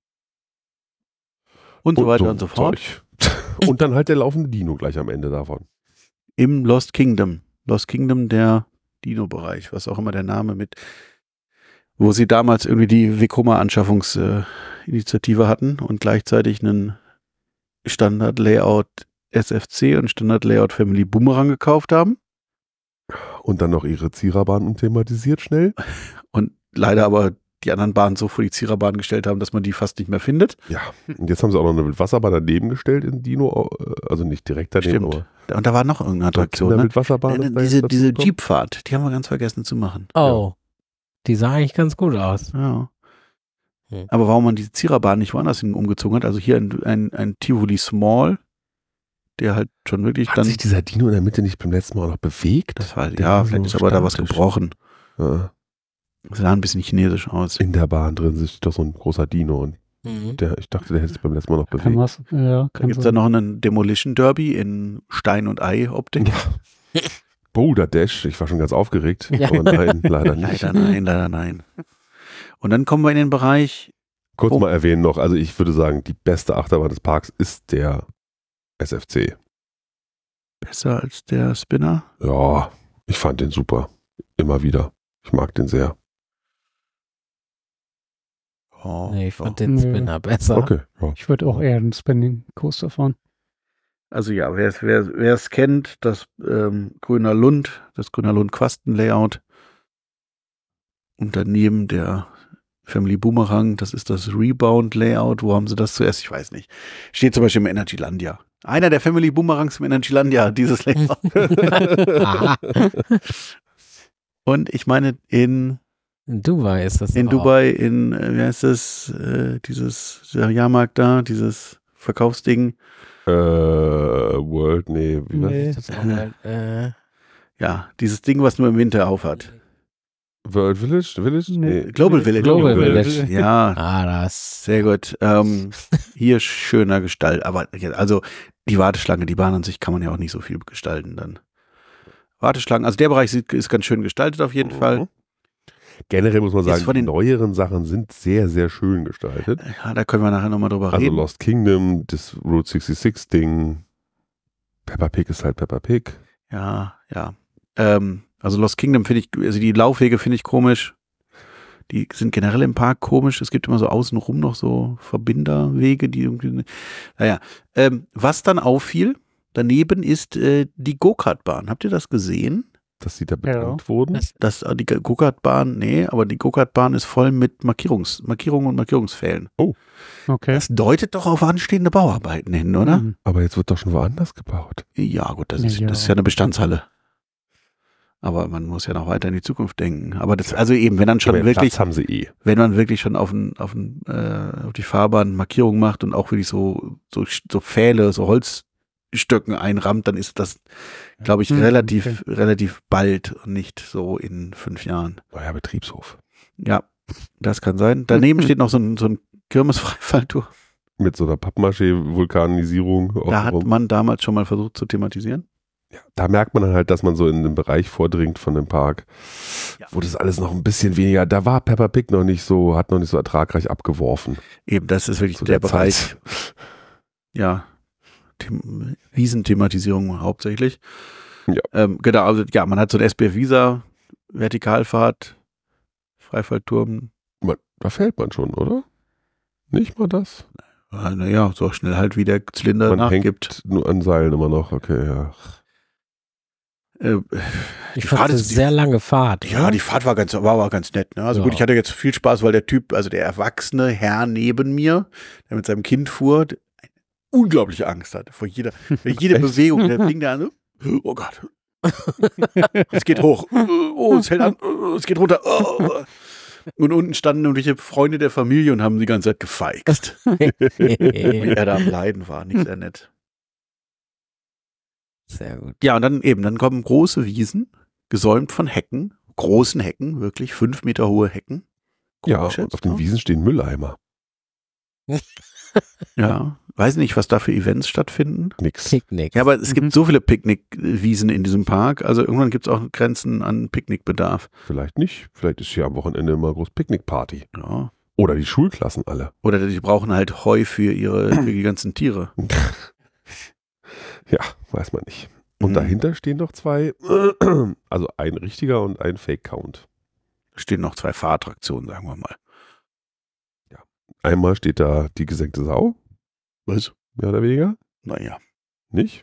Speaker 4: Und so weiter und so fort.
Speaker 1: Zeug. Und dann halt der laufende Dino gleich am Ende davon.
Speaker 4: Im Lost Kingdom. Lost Kingdom, der Dino-Bereich, was auch immer der Name mit, wo sie damals irgendwie die Vekoma-Anschaffungsinitiative hatten und gleichzeitig einen Standard-Layout SFC und Standard-Layout Family Boomerang gekauft haben.
Speaker 1: Und dann noch ihre Ziererbahn thematisiert schnell.
Speaker 4: Und leider aber die anderen Bahnen so vor die Ziererbahn gestellt haben, dass man die fast nicht mehr findet.
Speaker 1: Ja. Und jetzt haben sie auch noch eine Wasserbahn daneben gestellt in Dino. Also nicht direkt daneben,
Speaker 4: Stimmt. Und da war noch irgendeine
Speaker 1: aber
Speaker 4: Attraktion. Ne?
Speaker 1: Wasserbahn.
Speaker 4: Diese Jeepfahrt, die haben wir ganz vergessen zu machen.
Speaker 3: Oh. Die sah eigentlich ganz gut aus.
Speaker 4: Ja.
Speaker 3: Hm.
Speaker 4: Aber warum man diese Ziererbahn nicht woanders hin umgezogen hat, also hier ein Tivoli Small, der halt schon wirklich
Speaker 1: Hat
Speaker 4: dann,
Speaker 1: sich dieser Dino in der Mitte nicht beim letzten Mal auch noch bewegt?
Speaker 4: das war,
Speaker 1: Der
Speaker 4: ja,
Speaker 1: war
Speaker 4: vielleicht
Speaker 1: so
Speaker 4: ist aber da was
Speaker 1: statisch.
Speaker 4: gebrochen.
Speaker 1: Ja.
Speaker 4: Das sah ein bisschen chinesisch aus.
Speaker 1: In der Bahn drin sitzt doch so ein großer Dino und
Speaker 3: Mhm.
Speaker 1: ich dachte, der hätte sich beim letzten Mal noch
Speaker 2: Kann
Speaker 1: bewegt.
Speaker 2: was, ja,
Speaker 4: Da
Speaker 2: kann
Speaker 4: gibt es
Speaker 2: sein.
Speaker 4: dann noch einen Demolition Derby in Stein- und Ei-Optik.
Speaker 1: Boulder Dash, ich war schon ganz aufgeregt,
Speaker 3: Ja.
Speaker 1: aber nein, leider nicht.
Speaker 4: Leider nein. Und dann kommen wir in den Bereich,
Speaker 1: Kurz
Speaker 4: Oh.
Speaker 1: mal erwähnen noch, also ich würde sagen, die beste Achterbahn des Parks ist der SFC.
Speaker 4: besser als der Spinner.
Speaker 1: Ja, ich fand den super. Immer wieder. Ich mag den sehr.
Speaker 4: Oh,
Speaker 3: Nee, ich fand
Speaker 4: ja.
Speaker 3: den
Speaker 2: Nö.
Speaker 3: Spinner besser.
Speaker 1: Okay, ja.
Speaker 2: Ich würde auch eher einen Spinning Coaster fahren.
Speaker 4: Also ja, wer es kennt, das Grüner Lund Quasten-Layout und daneben der Family Boomerang, das ist das Rebound-Layout. Wo haben sie das zuerst? Ich weiß nicht. Steht zum Beispiel im Energylandia. Einer der Family Boomerangs im Energylandia, dieses Layout.
Speaker 3: Aha.
Speaker 4: Und ich meine in
Speaker 3: In Dubai ist das auch.
Speaker 4: Dubai, wie heißt das, der Jahrmarkt da, dieses Verkaufsding.
Speaker 1: World, nee, wie
Speaker 2: Nee.
Speaker 3: Das ist auch mal,
Speaker 4: Ja, dieses Ding, was nur im Winter aufhat.
Speaker 1: World Village?
Speaker 2: Nee.
Speaker 4: Global Village.
Speaker 3: Global Village.
Speaker 4: Ja,
Speaker 3: das.
Speaker 4: sehr gut. Hier schöner Gestalt. Aber also die Warteschlange, die Bahn an sich kann man ja auch nicht so viel gestalten dann. Warteschlangen, also der Bereich ist ganz schön gestaltet auf jeden Fall.
Speaker 1: Generell muss man
Speaker 4: Ist
Speaker 1: sagen,
Speaker 4: von
Speaker 1: die
Speaker 4: den-
Speaker 1: neueren Sachen sind sehr, sehr schön gestaltet.
Speaker 4: Ja, da können wir nachher nochmal drüber
Speaker 1: Also
Speaker 4: reden.
Speaker 1: Lost Kingdom, das Route 66 Ding. Peppa Pig ist halt Peppa Pig.
Speaker 4: Ja. Also Lost Kingdom finde ich, also die Laufwege finde ich komisch. Die sind generell im Park komisch. Es gibt immer so außenrum noch so Verbinderwege, die irgendwie. Naja. Was dann auffiel, daneben ist die Go-Kart-Bahn. Habt ihr das gesehen?
Speaker 1: Dass sie da benannt wurden.
Speaker 4: Die Go-Kart-Bahn, nee, aber die Go-Kart-Bahn ist voll mit Markierungen und Markierungspfählen.
Speaker 2: Okay.
Speaker 4: Das deutet doch auf anstehende Bauarbeiten hin, oder?
Speaker 2: Mhm.
Speaker 1: Aber jetzt wird doch schon woanders gebaut.
Speaker 4: Ja, gut, das
Speaker 2: Ja,
Speaker 4: ist
Speaker 2: ja.
Speaker 4: ja eine Bestandshalle. Aber man muss ja noch weiter in die Zukunft denken. Aber das, also eben, wenn dann schon
Speaker 1: Aber
Speaker 4: wirklich,
Speaker 1: Platz haben sie eh.
Speaker 4: wenn man wirklich schon auf die Fahrbahn Markierungen macht und auch wirklich so Pfähle, so Holzstöcken einrammt, dann ist das, glaube ich,
Speaker 2: Mhm,
Speaker 4: relativ bald und nicht so in 5 Jahren.
Speaker 1: Neuer Betriebshof.
Speaker 4: Ja, das kann sein. Daneben steht noch so ein Kirmesfreifalltour.
Speaker 1: Mit so einer Pappmaché-Vulkanisierung.
Speaker 4: Da hat man damals schon mal versucht zu thematisieren.
Speaker 1: Ja, da merkt man dann halt, dass man so in den Bereich vordringt von dem Park,
Speaker 4: Ja.
Speaker 1: wo das alles noch ein bisschen weniger, da war Peppa Pig noch nicht so ertragreich abgeworfen.
Speaker 4: Eben, das ist wirklich
Speaker 1: Zu
Speaker 4: der
Speaker 1: der
Speaker 4: Bereich.
Speaker 1: Zeit.
Speaker 4: Ja, Wiesenthematisierung hauptsächlich.
Speaker 1: Ja.
Speaker 4: Genau, also ja, man hat so ein SBF Visa, Vertikalfahrt, Freifallturm.
Speaker 1: Da fällt man schon, oder? Nicht mal das?
Speaker 4: Naja, so schnell halt wie der Zylinder
Speaker 1: Man
Speaker 4: nachgibt.
Speaker 1: hängt nur an Seilen immer noch, okay, ja.
Speaker 3: Ich
Speaker 4: Die
Speaker 3: fand
Speaker 4: Fahrt
Speaker 3: es
Speaker 4: ist-
Speaker 3: eine sehr lange Fahrt.
Speaker 4: Ja, die Fahrt war ganz nett. Ne? Also
Speaker 3: Ja.
Speaker 4: gut, ich hatte jetzt viel Spaß, weil der Typ, also der erwachsene Herr neben mir, der mit seinem Kind fuhr, eine unglaubliche Angst hatte vor jede
Speaker 1: Echt?
Speaker 4: Bewegung. Der fing da an, so, oh Gott. Es geht hoch. Oh, es hält an. Oh, es geht runter. Oh. Und unten standen irgendwelche Freunde der Familie und haben die ganze Zeit gefeixt. Wie er da am Leiden war. Nicht sehr nett.
Speaker 3: Sehr gut.
Speaker 4: Ja, und dann kommen große Wiesen, gesäumt von Hecken, großen Hecken, wirklich 5 Meter hohe Hecken.
Speaker 1: Ja,
Speaker 4: Komisch
Speaker 1: und
Speaker 4: jetzt,
Speaker 1: auf den
Speaker 4: ne?
Speaker 1: Wiesen stehen Mülleimer.
Speaker 4: Ja, weiß nicht, was da für Events stattfinden.
Speaker 1: Nix.
Speaker 3: Picknick.
Speaker 4: Ja, aber es
Speaker 2: Mhm.
Speaker 4: gibt so viele Picknickwiesen in diesem Park, also irgendwann gibt es auch Grenzen an Picknickbedarf.
Speaker 1: Vielleicht nicht. Vielleicht ist hier am Wochenende immer groß Picknickparty.
Speaker 4: Ja.
Speaker 1: Oder die Schulklassen alle.
Speaker 4: Oder die brauchen halt Heu für die ganzen Tiere.
Speaker 1: Ja, weiß man nicht. Und
Speaker 4: Mhm.
Speaker 1: dahinter stehen noch 2, also ein richtiger und ein Fake-Count.
Speaker 4: Stehen noch 2 Fahrattraktionen, sagen wir mal.
Speaker 1: Einmal steht da die gesenkte Sau,
Speaker 4: Was?
Speaker 1: mehr oder weniger.
Speaker 4: Naja.
Speaker 1: Nicht?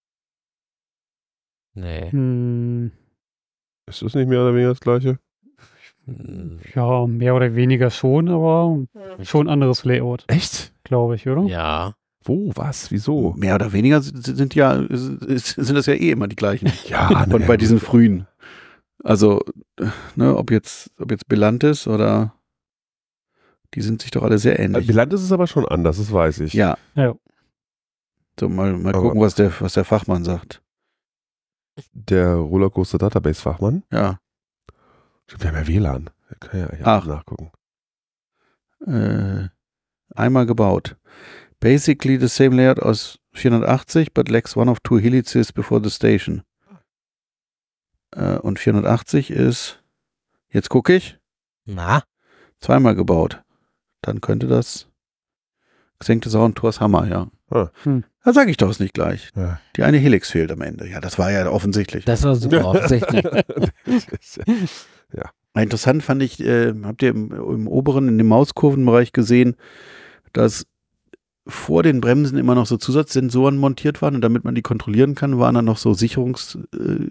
Speaker 3: Nee.
Speaker 2: Hm,
Speaker 1: Ist das nicht mehr oder weniger das Gleiche?
Speaker 3: Hm,
Speaker 2: ja, mehr oder weniger schon, aber schon anderes Layout,
Speaker 1: Echt?
Speaker 2: glaube ich, oder?
Speaker 3: Ja.
Speaker 1: Wo? Was? Wieso?
Speaker 4: Mehr oder weniger sind das ja eh immer die gleichen.
Speaker 1: Ja,
Speaker 4: Und bei diesen frühen. Also, ne, ob jetzt Belantis oder die sind sich doch alle sehr ähnlich.
Speaker 1: Bilanz ist es aber schon anders, das weiß ich.
Speaker 4: Ja.
Speaker 2: Ja.
Speaker 4: So, mal
Speaker 1: Aber-
Speaker 4: gucken, was der Fachmann sagt.
Speaker 1: Der Rollercoaster Database Fachmann.
Speaker 4: Ja.
Speaker 1: Wir haben ja WLAN. Wir können ja
Speaker 4: Ach.
Speaker 1: nachgucken.
Speaker 4: Einmal gebaut. Basically the same layout aus 480, but lacks one of two helices before the station. Und 480 ist, jetzt gucke ich,
Speaker 3: Na?
Speaker 4: zweimal gebaut. Dann könnte das gesenkte Sauentors Hammer, ja.
Speaker 1: Ah.
Speaker 4: Da sage ich doch es nicht gleich.
Speaker 1: Ja.
Speaker 4: Die eine Helix fehlt am Ende. Ja, das war ja offensichtlich.
Speaker 3: Das war super offensichtlich.
Speaker 4: Interessant fand ich, habt ihr im oberen, in dem Mauskurvenbereich gesehen, dass vor den Bremsen immer noch so Zusatzsensoren montiert waren und damit man die kontrollieren kann, waren dann noch so Sicherungsschienen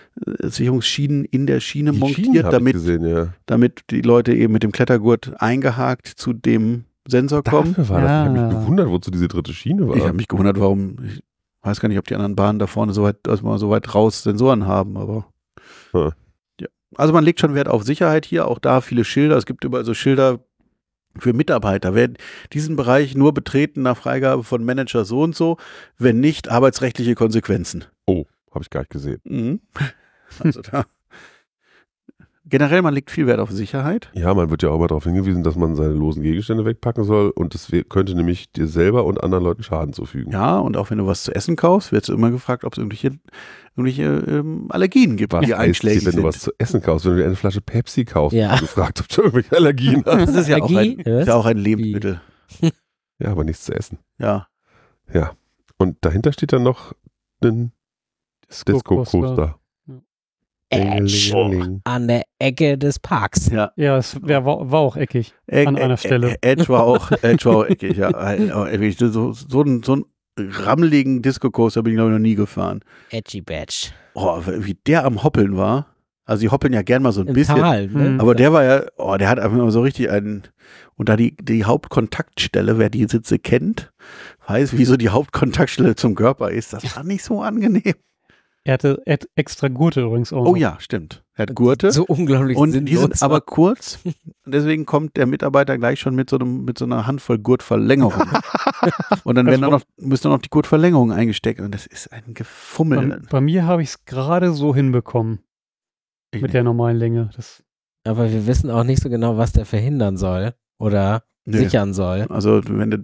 Speaker 4: in der Schiene
Speaker 1: Die Schienen
Speaker 4: montiert,
Speaker 1: hab ich gesehen, ja.
Speaker 4: damit die Leute eben mit dem Klettergurt eingehakt zu dem Sensor kommen.
Speaker 1: Dafür war das. Ich habe
Speaker 2: Ja.
Speaker 1: mich gewundert, wozu diese dritte Schiene war.
Speaker 4: Ich habe mich gewundert, warum, ich weiß gar nicht, ob die anderen Bahnen da vorne so weit raus Sensoren haben, aber
Speaker 1: Hm.
Speaker 4: ja. Also man legt schon Wert auf Sicherheit hier, auch da viele Schilder, es gibt überall so Schilder für Mitarbeiter. Wer diesen Bereich nur betreten nach Freigabe von Manager so und so, wenn nicht, arbeitsrechtliche Konsequenzen.
Speaker 1: Oh, habe ich gar nicht gesehen.
Speaker 4: Mhm. Also da. Generell, man legt viel Wert auf Sicherheit.
Speaker 1: Ja, man wird ja auch immer darauf hingewiesen, dass man seine losen Gegenstände wegpacken soll und das könnte nämlich dir selber und anderen Leuten Schaden zufügen.
Speaker 4: Ja, und auch wenn du was zu essen kaufst, wird immer gefragt, ob es irgendwelche Allergien gibt,
Speaker 1: Was
Speaker 4: die
Speaker 1: heißt
Speaker 4: einschlägig
Speaker 1: dir, wenn du was
Speaker 4: sind.
Speaker 1: zu essen kaufst, wenn du dir eine Flasche Pepsi kaufst,
Speaker 3: Ja.
Speaker 1: wird gefragt, ob du irgendwelche Allergien hast.
Speaker 4: Das ist ja auch
Speaker 3: Allergie?
Speaker 4: ist ja auch ein Lebensmittel.
Speaker 1: Ja, aber nichts zu essen.
Speaker 4: Ja.
Speaker 1: Ja. Und dahinter steht dann noch ein Disco-Coaster.
Speaker 3: Edge an der Ecke des Parks.
Speaker 4: Ja.
Speaker 2: Ja, es war auch eckig. An einer Stelle.
Speaker 4: Edge war auch eckig, ja. Aber wirklich, so einen rammeligen Disco-Coaster bin ich, glaube ich, noch nie gefahren.
Speaker 3: Edgy Badge.
Speaker 4: Oh, wie der am Hoppeln war. Also die hoppeln ja gern mal so ein
Speaker 3: Im
Speaker 4: bisschen.
Speaker 3: Tal, ne?
Speaker 2: Mhm.
Speaker 4: Aber der war ja, der hat einfach immer so richtig und da die Hauptkontaktstelle, wer die Sitze kennt, weiß, wie so die Hauptkontaktstelle zum Körper ist. Das war nicht so angenehm.
Speaker 2: Er hatte extra Gurte übrigens auch.
Speaker 4: Oh
Speaker 2: noch.
Speaker 4: ja, stimmt. Er hat Gurte.
Speaker 3: So unglaublich
Speaker 4: Und
Speaker 3: sinnlos.
Speaker 4: die sind aber kurz. Und deswegen kommt der Mitarbeiter gleich schon mit so einer Handvoll Gurtverlängerung. Und dann müssen dann noch die Gurtverlängerungen eingesteckt. Und das ist ein Gefummel.
Speaker 2: Bei mir habe ich es gerade so hinbekommen.
Speaker 4: Ich
Speaker 2: Mit der normalen Länge. Das,
Speaker 3: Aber wir wissen auch nicht so genau, was der verhindern soll oder
Speaker 4: Nee.
Speaker 3: sichern soll.
Speaker 4: Also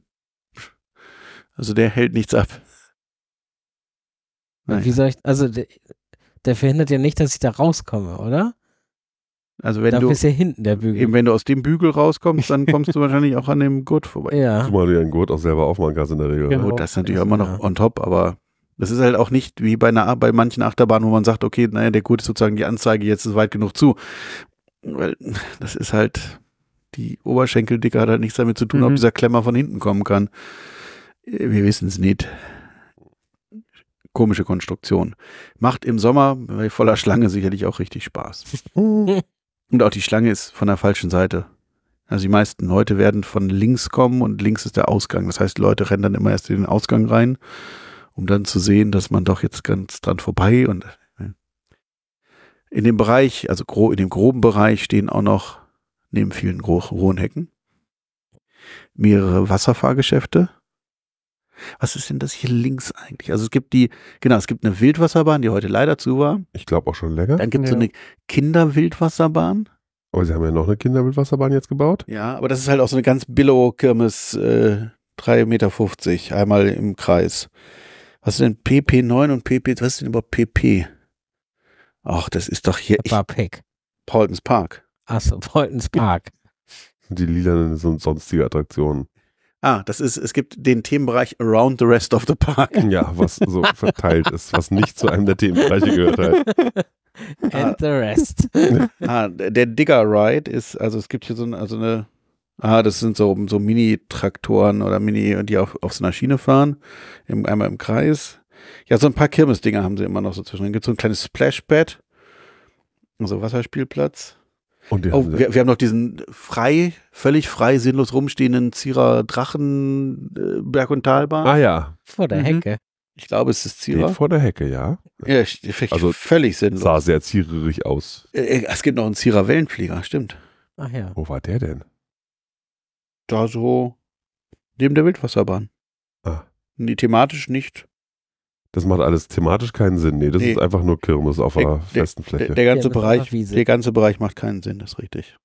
Speaker 4: der hält nichts ab.
Speaker 3: Und wie soll ich, also der verhindert ja nicht, dass ich da rauskomme, oder?
Speaker 4: Also wenn
Speaker 3: Dafür
Speaker 4: du
Speaker 3: ist ja hinten der Bügel.
Speaker 4: eben, wenn du aus dem Bügel rauskommst, dann kommst du wahrscheinlich auch an dem Gurt vorbei.
Speaker 3: Ja.
Speaker 1: Zumal du ja einen Gurt auch selber aufmachen kannst in der Regel.
Speaker 2: Genau.
Speaker 4: Gut, das ist natürlich auch immer noch
Speaker 3: Ja.
Speaker 4: on top, aber das ist halt auch nicht wie bei manchen Achterbahnen, wo man sagt, okay, naja, der Gurt ist sozusagen die Anzeige, jetzt ist weit genug zu. Weil das ist halt, die Oberschenkeldicke hat halt nichts damit zu tun, ob
Speaker 2: Mhm.
Speaker 4: dieser Klemmer von hinten kommen kann. Wir wissen es nicht. Komische Konstruktion. Macht im Sommer bei voller Schlange sicherlich auch richtig Spaß. Und auch die Schlange ist von der falschen Seite. Also die meisten Leute werden von links kommen und links ist der Ausgang. Das heißt, die Leute rennen dann immer erst in den Ausgang rein, um dann zu sehen, dass man doch jetzt ganz dran vorbei und in dem Bereich, also in dem groben Bereich stehen auch noch, neben vielen hohen Hecken, mehrere Wasserfahrgeschäfte. Was ist denn das hier links eigentlich? Also es gibt eine Wildwasserbahn, die heute leider zu war.
Speaker 1: Ich glaube auch schon länger.
Speaker 4: Dann gibt es so
Speaker 2: Ja.
Speaker 4: eine Kinderwildwasserbahn.
Speaker 1: Aber sie haben ja noch eine Kinderwildwasserbahn jetzt gebaut.
Speaker 4: Ja, aber das ist halt auch so eine ganz Billo-Kirmes, 3,50 Meter, einmal im Kreis. Was ist denn PP9 und PP, was ist denn überhaupt PP? Ach, das ist doch hier,
Speaker 3: War Pick.
Speaker 4: Paultons Park.
Speaker 3: Achso, Boltons Park.
Speaker 1: Die lilanen sind sonstige Attraktionen.
Speaker 4: Es gibt den Themenbereich Around the Rest of the Park.
Speaker 1: Ja, was so verteilt ist, was nicht zu einem der Themenbereiche gehört hat.
Speaker 3: And the rest.
Speaker 4: Der Digger Ride ist, also es gibt hier das sind so Mini-Traktoren oder die auf so einer Schiene fahren, einmal im Kreis. Ja, so ein paar Kirmesdinger haben sie immer noch so zwischen. Dann gibt es so ein kleines Splashpad, also Wasserspielplatz.
Speaker 1: Und die
Speaker 4: Oh,
Speaker 1: haben sie-
Speaker 4: wir haben noch diesen völlig frei, sinnlos rumstehenden Zierer Drachen Berg- und Talbahn.
Speaker 1: Ah ja,
Speaker 3: Vor der
Speaker 2: Mhm.
Speaker 3: Hecke.
Speaker 4: Ich glaube, es ist
Speaker 1: steht
Speaker 4: Zierer.
Speaker 1: vor der Hecke, ja.
Speaker 4: Ja,
Speaker 1: Also,
Speaker 4: völlig sinnlos.
Speaker 1: Sah sehr ziererig aus.
Speaker 4: Es gibt noch einen Zierer Wellenflieger, stimmt.
Speaker 3: Ach ja.
Speaker 1: Wo war der denn?
Speaker 4: Da so neben der Wildwasserbahn.
Speaker 1: Ah.
Speaker 4: Nee, thematisch nicht.
Speaker 1: Das macht alles thematisch keinen Sinn. Nee, das
Speaker 4: Nee.
Speaker 1: ist einfach nur Kirmes auf einer festen Fläche.
Speaker 4: Der ganze
Speaker 3: Ja, das ist
Speaker 4: Bereich,
Speaker 3: einfach Wiese.
Speaker 4: der ganze Bereich macht keinen Sinn, das ist richtig.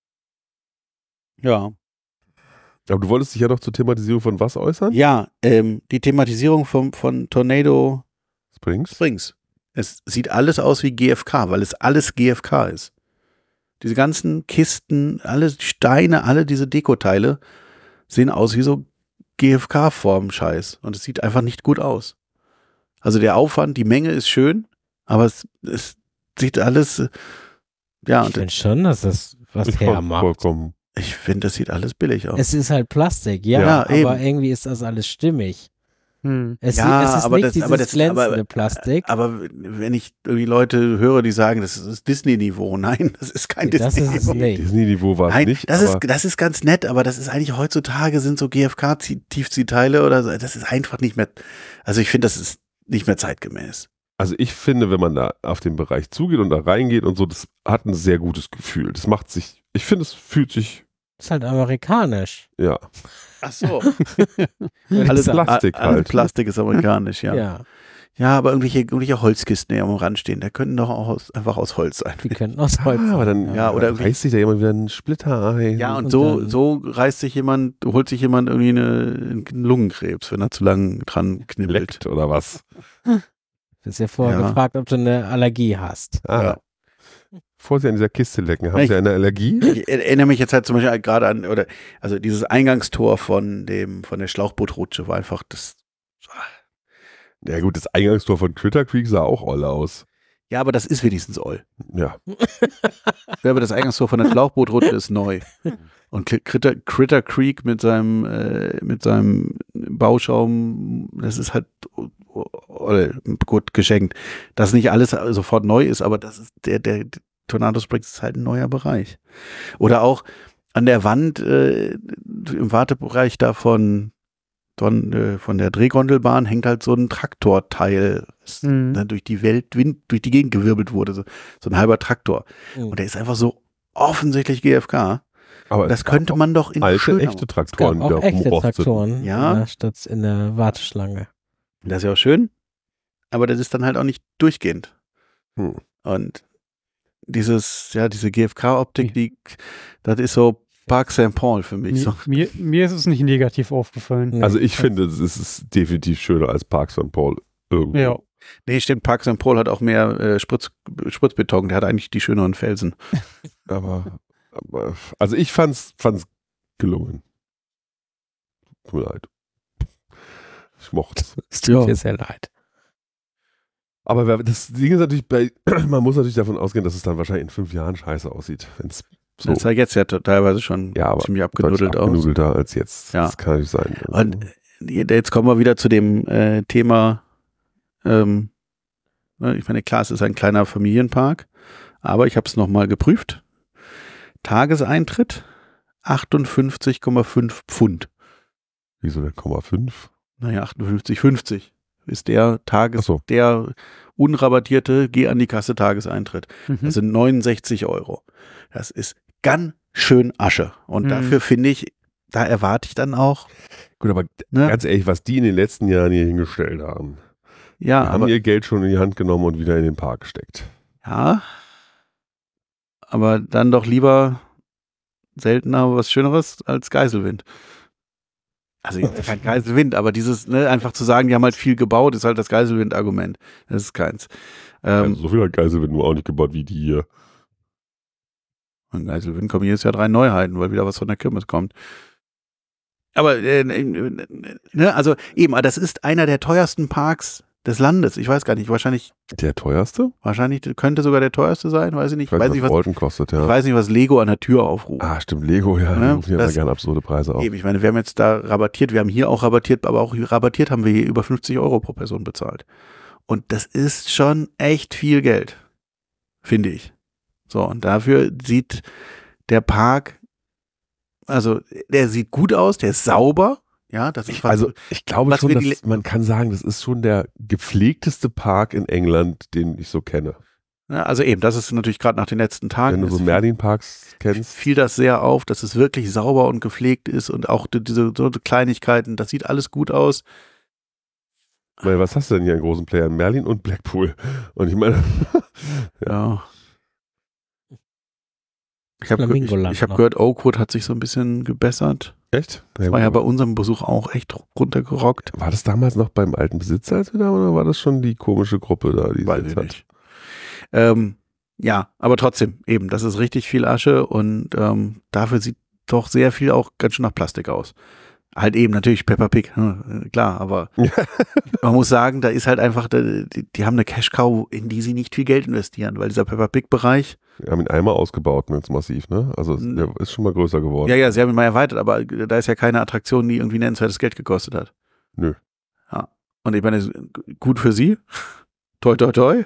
Speaker 4: Ja.
Speaker 1: Aber du wolltest dich ja noch zur Thematisierung von was äußern?
Speaker 4: Ja, die Thematisierung von Tornado
Speaker 1: Springs?
Speaker 4: Springs. Es sieht alles aus wie GFK, weil es alles GFK ist. Diese ganzen Kisten, alle Steine, alle diese Dekoteile sehen aus wie so GFK-Form-Scheiß. Und es sieht einfach nicht gut aus. Also der Aufwand, die Menge ist schön, aber es sieht alles, ja,
Speaker 3: Ich
Speaker 4: und
Speaker 3: finde schon, dass das was hermacht.
Speaker 1: Vollkommen.
Speaker 4: ich finde, das sieht alles billig aus.
Speaker 3: Es ist halt Plastik, ja,
Speaker 4: Ja,
Speaker 3: aber
Speaker 4: eben.
Speaker 3: irgendwie ist das alles stimmig. Es
Speaker 4: Ja,
Speaker 3: ist
Speaker 4: aber
Speaker 3: nicht
Speaker 4: das-
Speaker 3: dieses
Speaker 4: aber das-
Speaker 3: glänzende
Speaker 4: aber-
Speaker 3: Plastik.
Speaker 4: Aber wenn ich irgendwie Leute höre, die sagen, das ist Disney-Niveau, nein, das ist kein
Speaker 3: Nee, das ist es
Speaker 4: Disney-Niveau.
Speaker 3: nicht.
Speaker 1: Disney-Niveau war es
Speaker 4: Nein,
Speaker 1: nicht.
Speaker 4: das
Speaker 1: aber
Speaker 4: ist ganz nett, aber das ist eigentlich heutzutage sind so GFK-Tiefziehteile oder so, das ist einfach nicht mehr, also ich finde, das ist nicht mehr zeitgemäß.
Speaker 1: also ich finde, wenn man da auf den Bereich zugeht und da reingeht und so, das hat ein sehr gutes Gefühl. Das macht sich, ich finde, es fühlt sich,
Speaker 3: Ist halt amerikanisch.
Speaker 1: ja.
Speaker 4: Ach so.
Speaker 1: Alles Plastik
Speaker 4: alles
Speaker 1: halt.
Speaker 4: Plastik ist amerikanisch, ja.
Speaker 3: Ja,
Speaker 4: Ja, aber irgendwelche Holzkisten, die am Rand stehen, da könnten doch auch einfach aus Holz sein.
Speaker 3: die könnten aus Holz
Speaker 1: Ah, aber
Speaker 3: sein.
Speaker 1: dann
Speaker 4: Ja, oder irgendwie-
Speaker 1: reißt sich da jemand wieder einen Splitter ein.
Speaker 4: Ja, und
Speaker 3: Und
Speaker 4: so,
Speaker 3: dann-
Speaker 4: so holt sich jemand irgendwie einen Lungenkrebs, wenn er zu lang dran knibbelt.
Speaker 1: leckt oder was.
Speaker 3: Du bist ja vorher
Speaker 4: Ja.
Speaker 3: gefragt, ob du eine Allergie hast.
Speaker 1: Ah.
Speaker 4: Ja.
Speaker 1: Bevor Sie an dieser Kiste lecken, haben
Speaker 4: Ich-
Speaker 1: Sie eine Allergie?
Speaker 4: Ich erinnere mich jetzt halt zum Beispiel gerade an, also dieses Eingangstor von der Schlauchbootrutsche war einfach das.
Speaker 1: Ja gut, das Eingangstor von Critter Creek sah auch oll aus.
Speaker 4: Ja, aber das ist wenigstens Oll.
Speaker 1: Ja.
Speaker 4: Ja, aber das Eingangstor von der Schlauchbootrutsche ist neu. Und Critter Creek mit seinem Bauschaum, das ist halt gut geschenkt. Dass nicht alles sofort neu ist, aber das ist der Tornado Springs ist halt ein neuer Bereich. Oder auch an der Wand im Wartebereich da von der Drehgondelbahn hängt halt so ein Traktorteil, das dann durch die Gegend gewirbelt wurde, so ein halber Traktor.
Speaker 3: Mhm.
Speaker 4: Und der ist einfach so offensichtlich GFK.
Speaker 1: Aber
Speaker 4: Das
Speaker 1: es gab
Speaker 4: könnte
Speaker 1: auch
Speaker 4: man doch in
Speaker 1: alte,
Speaker 4: schöner
Speaker 1: echte
Speaker 3: Es gab
Speaker 1: Traktoren, die da
Speaker 3: auch echte
Speaker 1: rumrosteten.
Speaker 3: Traktoren
Speaker 4: Ja.
Speaker 3: statt in der Warteschlange.
Speaker 4: Das ist ja auch schön, aber das ist dann halt auch nicht durchgehend.
Speaker 1: Hm.
Speaker 4: Und diese GFK-Optik, das ist so Park St. Paul für mich. So.
Speaker 2: Mir ist es nicht negativ aufgefallen.
Speaker 3: Nee.
Speaker 1: Also ich finde, es ist definitiv schöner als Park St. Paul. Irgendwie.
Speaker 2: Ja.
Speaker 4: Nee, stimmt, Park St. Paul hat auch mehr Spritzbeton, der hat eigentlich die schöneren Felsen.
Speaker 1: Aber also ich fand's gelungen. Tut mir leid. Ich mochte es.
Speaker 3: Es tut mir sehr leid.
Speaker 1: Aber das Ding ist natürlich, man muss natürlich davon ausgehen, dass es dann wahrscheinlich in 5 Jahren scheiße aussieht. Wenn es so
Speaker 4: Das sah jetzt ja teilweise schon
Speaker 1: Ja, aber
Speaker 4: ziemlich
Speaker 1: deutlich
Speaker 4: abgenudelt aus.
Speaker 1: abgenudelter als jetzt.
Speaker 4: Ja.
Speaker 1: Das kann natürlich sein.
Speaker 4: Und jetzt kommen wir wieder zu dem Thema, ne, ich meine, klar, es ist ein kleiner Familienpark, aber ich habe es nochmal geprüft. Tageseintritt 58,5 Pfund.
Speaker 1: Wieso der 0,5?
Speaker 4: Naja, 58,50 ist der
Speaker 1: Ach so.
Speaker 4: der unrabattierte Geh an die Kasse Tageseintritt.
Speaker 2: Mhm.
Speaker 4: Das sind 69 €. Das ist ganz schön Asche. Und
Speaker 2: Mhm.
Speaker 4: dafür finde ich, da erwarte ich dann auch,
Speaker 1: Gut, aber
Speaker 4: ne?
Speaker 1: ganz ehrlich, was die in den letzten Jahren hier hingestellt haben.
Speaker 4: Ja,
Speaker 1: Die haben ihr Geld schon in die Hand genommen und wieder in den Park gesteckt.
Speaker 4: ja, aber dann doch lieber seltener was Schöneres als Geiselwind. Also jetzt kein Geiselwind, aber dieses, ne, einfach zu sagen, die haben halt viel gebaut, ist halt das Geiselwind-Argument. Das ist keins.
Speaker 1: Also so viel hat Geiselwind nur auch nicht gebaut wie die hier.
Speaker 4: An Geiselwind kommen jedes Jahr 3 Neuheiten, weil wieder was von der Kirmes kommt. Aber, ne, also eben, das ist einer der teuersten Parks des Landes. Ich weiß gar nicht, wahrscheinlich
Speaker 1: Der teuerste?
Speaker 4: könnte sogar der teuerste sein, weiß ich nicht.
Speaker 1: Ich weiß nicht, was Bolton kostet, ja.
Speaker 4: Ich weiß nicht, was Lego an der Tür aufruft.
Speaker 1: Ah, stimmt, Lego, ja. Die
Speaker 4: Ne,
Speaker 1: rufen ja immer
Speaker 4: das-
Speaker 1: gerne absurde Preise auf.
Speaker 4: Eben, ich meine, wir haben jetzt da rabattiert, wir haben hier auch rabattiert, aber auch rabattiert haben wir hier über 50 € pro Person bezahlt. Und das ist schon echt viel Geld, finde ich. So, und dafür sieht der Park, also der sieht gut aus, der ist sauber, ja, das ist was,
Speaker 1: Also ich glaube
Speaker 4: was
Speaker 1: schon,
Speaker 4: wir die
Speaker 1: dass man kann sagen, das ist schon der gepflegteste Park in England, den ich so kenne.
Speaker 4: ja, also eben, das ist natürlich gerade nach den letzten Tagen,
Speaker 1: Wenn du so
Speaker 4: ist-
Speaker 1: Merlin-Parks kennst.
Speaker 4: fiel das sehr auf, dass es wirklich sauber und gepflegt ist und auch diese so Kleinigkeiten, das sieht alles gut aus.
Speaker 1: Weil was hast du denn hier an großen Playern? Merlin und Blackpool. Und ich meine,
Speaker 4: Ja. Ich habe
Speaker 3: Flamingoland noch.
Speaker 4: gehört, Oakwood hat sich so ein bisschen gebessert.
Speaker 1: echt?
Speaker 4: Das war ja bei unserem Besuch auch echt runtergerockt.
Speaker 1: War das damals noch beim alten Besitzer, als wir da waren, oder war das schon die komische Gruppe da, die
Speaker 4: Weiß
Speaker 1: es
Speaker 4: ich
Speaker 1: jetzt
Speaker 4: nicht. Ja, aber trotzdem, eben, das ist richtig viel Asche und dafür sieht doch sehr viel auch ganz schön nach Plastik aus. Halt eben natürlich Peppa Pig, klar, aber man muss sagen, da ist halt einfach, die haben eine Cash-Cow, in die sie nicht viel Geld investieren, weil dieser Peppa Pig-Bereich,
Speaker 1: Wir haben ihn einmal ausgebaut, jetzt massiv, ne? Also der ist schon mal größer geworden.
Speaker 4: ja, sie haben ihn mal erweitert, aber da ist ja keine Attraktion, die irgendwie nennenswertes Geld gekostet hat.
Speaker 1: Nö.
Speaker 4: Ja, und ich meine, gut für sie, toi, toi, toi.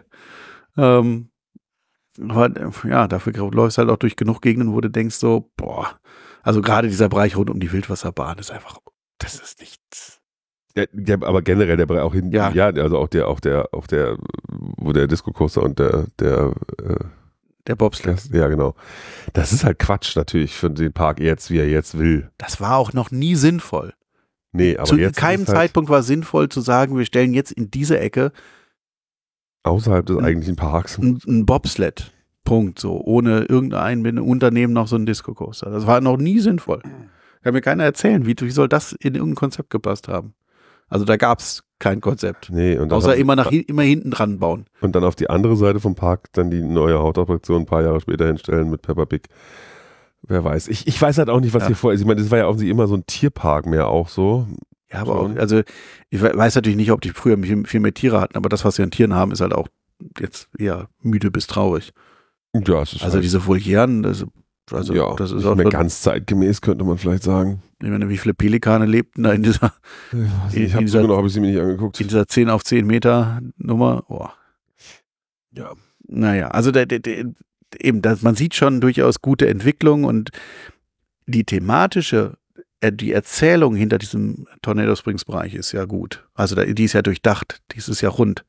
Speaker 4: Aber ja, dafür läufst halt auch durch genug Gegenden, wo du denkst so, boah, also gerade dieser Bereich rund um die Wildwasserbahn ist einfach, das ist nichts.
Speaker 1: Ja, aber generell der Bereich auch hinten,
Speaker 4: Ja.
Speaker 1: also auch der, wo der Disco-Coaster und der
Speaker 4: Bobsled.
Speaker 1: ja genau. Das ist halt Quatsch natürlich für den Park jetzt, wie er jetzt will.
Speaker 4: Das war auch noch nie sinnvoll.
Speaker 1: Nee, aber
Speaker 4: Zu
Speaker 1: jetzt
Speaker 4: keinem
Speaker 1: ist es halt
Speaker 4: Zeitpunkt war sinnvoll zu sagen, wir stellen jetzt in diese Ecke
Speaker 1: außerhalb des eigentlichen Parks.
Speaker 4: ein Bobsled. Punkt. So, ohne irgendein Unternehmen noch so ein Disco-Coaster. Das war noch nie sinnvoll. Kann mir keiner erzählen, wie soll das in irgendein Konzept gepasst haben? Also da gab es kein Konzept.
Speaker 1: Nee, und dann
Speaker 4: Außer
Speaker 1: haben sie-
Speaker 4: immer hinten dran bauen.
Speaker 1: Und dann auf die andere Seite vom Park dann die neue Hauptattraktion ein paar Jahre später hinstellen mit Peppa Pig. Wer weiß. Ich weiß halt auch nicht, was
Speaker 4: Ja.
Speaker 1: hier vor ist. Ich meine, das war ja offensichtlich immer so ein Tierpark mehr auch so.
Speaker 4: Ja, aber auch,
Speaker 1: Schon.
Speaker 4: also ich weiß natürlich nicht, ob die früher viel mehr Tiere hatten, aber das, was sie an Tieren haben, ist halt auch jetzt eher müde bis traurig.
Speaker 1: Ja, es ist
Speaker 4: Also
Speaker 1: halt,
Speaker 4: diese Volieren, das ist
Speaker 1: ja,
Speaker 4: auch
Speaker 1: nicht mehr
Speaker 4: schon,
Speaker 1: ganz zeitgemäß, könnte man vielleicht sagen.
Speaker 4: ich meine, wie viele Pelikane lebten da in dieser
Speaker 1: Ich habe
Speaker 4: dieser-
Speaker 1: sogar noch, habe ich sie mir nicht angeguckt.
Speaker 4: 10 auf 10 Meter Nummer? Oh.
Speaker 1: Ja.
Speaker 4: Naja, also eben, man sieht schon durchaus gute Entwicklung und die thematische, die Erzählung hinter diesem Tornado Springs Bereich ist ja gut. Also die ist ja durchdacht, die ist ja rund.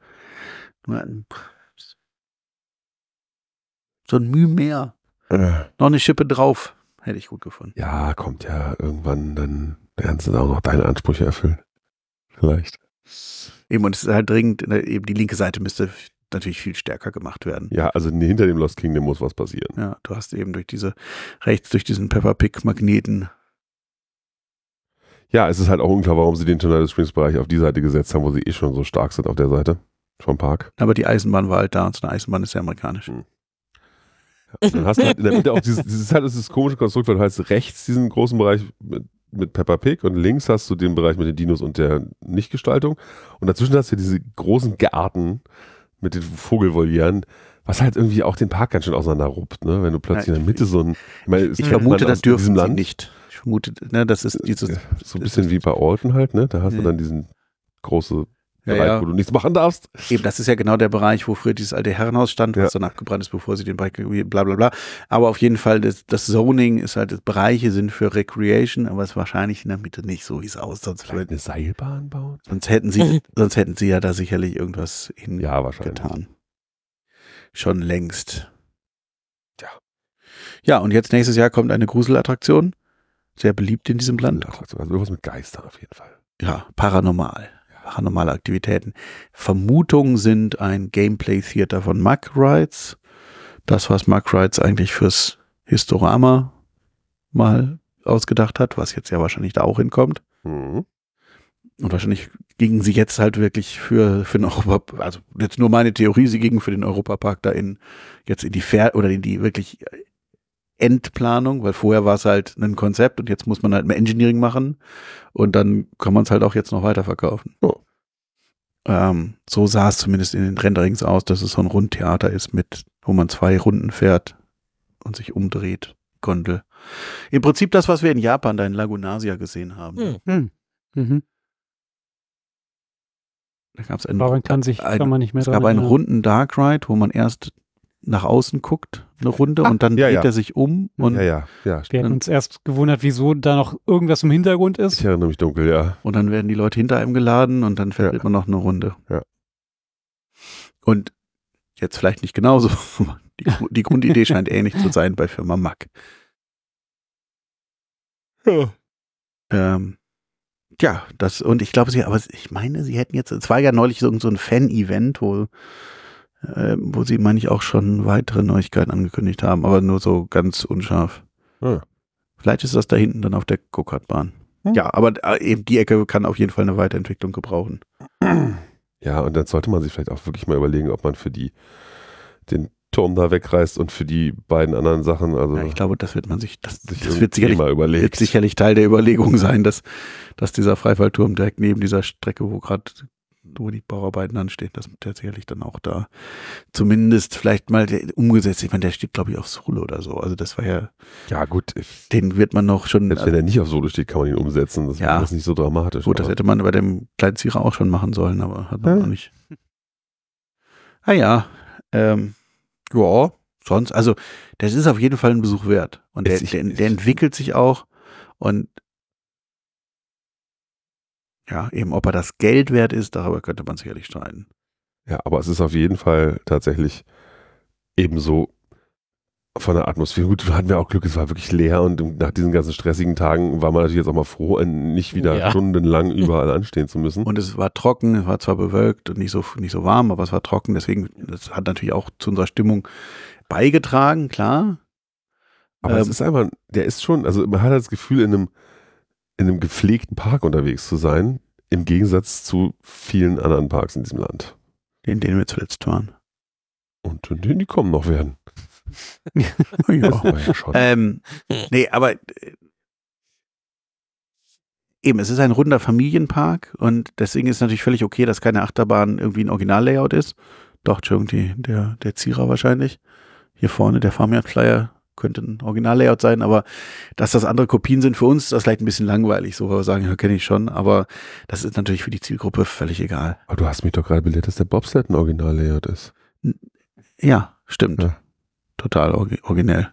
Speaker 4: So ein Mühe mehr. Noch eine Schippe drauf. Hätte ich gut gefunden.
Speaker 1: Ja, kommt ja irgendwann, dann werden sie auch noch deine Ansprüche erfüllen. Vielleicht.
Speaker 4: Eben, und es ist halt dringend, eben die linke Seite müsste natürlich viel stärker gemacht werden.
Speaker 1: Ja, also hinter dem Lost Kingdom muss was passieren.
Speaker 4: Ja, du hast eben durch diesen Peppa Pig Magneten.
Speaker 1: Ja, es ist halt auch unklar, warum sie den Tornado Springs Bereich auf die Seite gesetzt haben, wo sie eh schon so stark sind auf der Seite vom Park.
Speaker 4: Aber die Eisenbahn war halt da und so eine Eisenbahn ist ja amerikanisch.
Speaker 1: Und dann hast du halt in der Mitte auch dieses komische Konstrukt, weil du hast rechts diesen großen Bereich mit Peppa Pig und links hast du den Bereich mit den Dinos und der Nichtgestaltung und dazwischen hast du diese großen Gärten mit den Vogelvolieren, was halt irgendwie auch den Park ganz schön auseinanderruppt, ne? Wenn du plötzlich in der Mitte so ein...
Speaker 4: Ich vermute, das dürfen sie
Speaker 1: Land
Speaker 4: nicht. Ich vermute, ne, das ist dieses...
Speaker 1: so ein bisschen wie bei Alton halt, ne? Da hast du dann diesen große Bereich,
Speaker 4: ja.
Speaker 1: wo du nichts machen darfst.
Speaker 4: Eben, das ist ja genau der Bereich, wo früher dieses alte Herrenhaus stand, was
Speaker 1: Ja.
Speaker 4: dann abgebrannt ist, bevor sie den Bereich, bla bla bla. Aber auf jeden Fall, das Zoning ist halt, Bereiche sind für Recreation, aber es ist wahrscheinlich in der Mitte nicht so, wie es aussieht.
Speaker 1: Vielleicht eine Seilbahn bauen?
Speaker 4: Sonst hätten sie ja da sicherlich irgendwas
Speaker 1: Ja, wahrscheinlich.
Speaker 4: getan. Schon längst.
Speaker 1: Ja.
Speaker 4: Ja, und jetzt nächstes Jahr kommt eine Gruselattraktion. Sehr beliebt in diesem Land.
Speaker 1: Also irgendwas mit Geistern auf jeden Fall.
Speaker 4: Ja, paranormal. Paranormale Aktivitäten. Vermutungen sind ein Gameplay-Theater von Mack Rides. Das, was Mack Rides eigentlich fürs Historama mal ausgedacht hat, was jetzt ja wahrscheinlich da auch hinkommt.
Speaker 1: Mhm.
Speaker 4: Und wahrscheinlich gingen sie jetzt halt wirklich für den Europa, also jetzt nur meine Theorie, sie gingen für den Europapark da jetzt in die wirklich Endplanung, weil vorher war es halt ein Konzept und jetzt muss man halt mehr Engineering machen und dann kann man es halt auch jetzt noch weiterverkaufen.
Speaker 1: Oh.
Speaker 4: So sah es zumindest in den Renderings aus, dass es so ein Rundtheater ist, wo man 2 Runden fährt und sich umdreht. Gondel. Im Prinzip das, was wir in Japan da in Lagunasia gesehen haben.
Speaker 2: Mhm.
Speaker 4: Da gab es
Speaker 2: Daran kann man nicht mehr
Speaker 4: Es
Speaker 2: dran
Speaker 4: gab einen
Speaker 2: erinnern.
Speaker 4: runden Dark Ride, wo man erst nach außen guckt, eine Runde, und dann
Speaker 1: ja,
Speaker 4: dreht
Speaker 1: ja.
Speaker 4: er sich um und,
Speaker 1: Ja,
Speaker 2: Wir hatten uns erst gewundert, wieso da noch irgendwas im Hintergrund
Speaker 1: ich
Speaker 2: ist.
Speaker 1: erinnere mich dunkel, ja.
Speaker 4: und dann werden die Leute hinter einem geladen und dann fährt man noch eine Runde.
Speaker 1: Ja.
Speaker 4: Und jetzt vielleicht nicht genauso. Die Grundidee scheint ähnlich zu sein bei Firma Mack.
Speaker 1: Ja.
Speaker 4: Ja, und ich glaube, ich meine, sie hätten jetzt, es war ja neulich so ein Fan-Event, wo sie, meine ich, auch schon weitere Neuigkeiten angekündigt haben, aber nur so ganz unscharf.
Speaker 1: Ja.
Speaker 4: Vielleicht ist das da hinten dann auf der Go-Kart-Bahn. Ja, aber eben die Ecke kann auf jeden Fall eine Weiterentwicklung gebrauchen.
Speaker 1: Ja, und dann sollte man sich vielleicht auch wirklich mal überlegen, ob man für den Turm da wegreißt und für die beiden anderen Sachen, also
Speaker 4: Ja, ich glaube, das wird man sich, das
Speaker 1: sich
Speaker 4: wird sicherlich,
Speaker 1: mal überlegt.
Speaker 4: wird sicherlich Teil der Überlegung sein, dass dieser Freifallturm direkt neben dieser Strecke, wo die Bauarbeiten anstehen, dass der sicherlich dann auch da zumindest vielleicht mal umgesetzt. Ich meine, der steht, glaube ich, auf Solo oder so. Also das war ja,
Speaker 1: Ja, gut.
Speaker 4: den wird man noch schon.
Speaker 1: Selbst wenn er nicht auf Solo steht, kann man ihn umsetzen. Das
Speaker 4: Ja.
Speaker 1: ist nicht so dramatisch.
Speaker 4: Gut, das
Speaker 1: aber-
Speaker 4: hätte man bei dem kleinen Zierer auch schon machen sollen, aber hat man
Speaker 1: Ja.
Speaker 4: noch nicht. Ah ja, ja, sonst, also das ist auf jeden Fall ein Besuch wert. Und der entwickelt sich auch und ja, eben ob er das Geld wert ist, darüber könnte man sicherlich streiten.
Speaker 1: Ja, aber es ist auf jeden Fall tatsächlich ebenso von der Atmosphäre. Gut, hatten wir auch Glück, es war wirklich leer und nach diesen ganzen stressigen Tagen war man natürlich jetzt auch mal froh, nicht wieder
Speaker 3: Ja.
Speaker 1: stundenlang überall anstehen zu müssen.
Speaker 4: Und es war trocken, es war zwar bewölkt und nicht so warm, aber es war trocken, deswegen, das hat natürlich auch zu unserer Stimmung beigetragen, klar.
Speaker 1: Aber es ist einfach, der ist schon, also man hat das Gefühl, in einem gepflegten Park unterwegs zu sein, im Gegensatz zu vielen anderen Parks in diesem Land.
Speaker 4: Den wir zuletzt waren.
Speaker 1: Und die kommen noch werden.
Speaker 4: Ja.
Speaker 1: Aber ja schon.
Speaker 4: Nee, aber eben, es ist ein runder Familienpark und deswegen ist natürlich völlig okay, dass keine Achterbahn irgendwie ein Originallayout ist. Doch, Entschuldigung, der Zierer wahrscheinlich. Hier vorne, der Farmyard-Flyer könnte ein Originallayout sein, aber dass das andere Kopien sind für uns, ist das vielleicht ein bisschen langweilig, so wo wir sagen, ja, kenne ich schon, aber das ist natürlich für die Zielgruppe völlig egal.
Speaker 1: Aber du hast mich doch gerade belehrt, dass der Bobsled ein Original-Layout ist.
Speaker 4: Ja, stimmt.
Speaker 1: Ja.
Speaker 4: Total originell.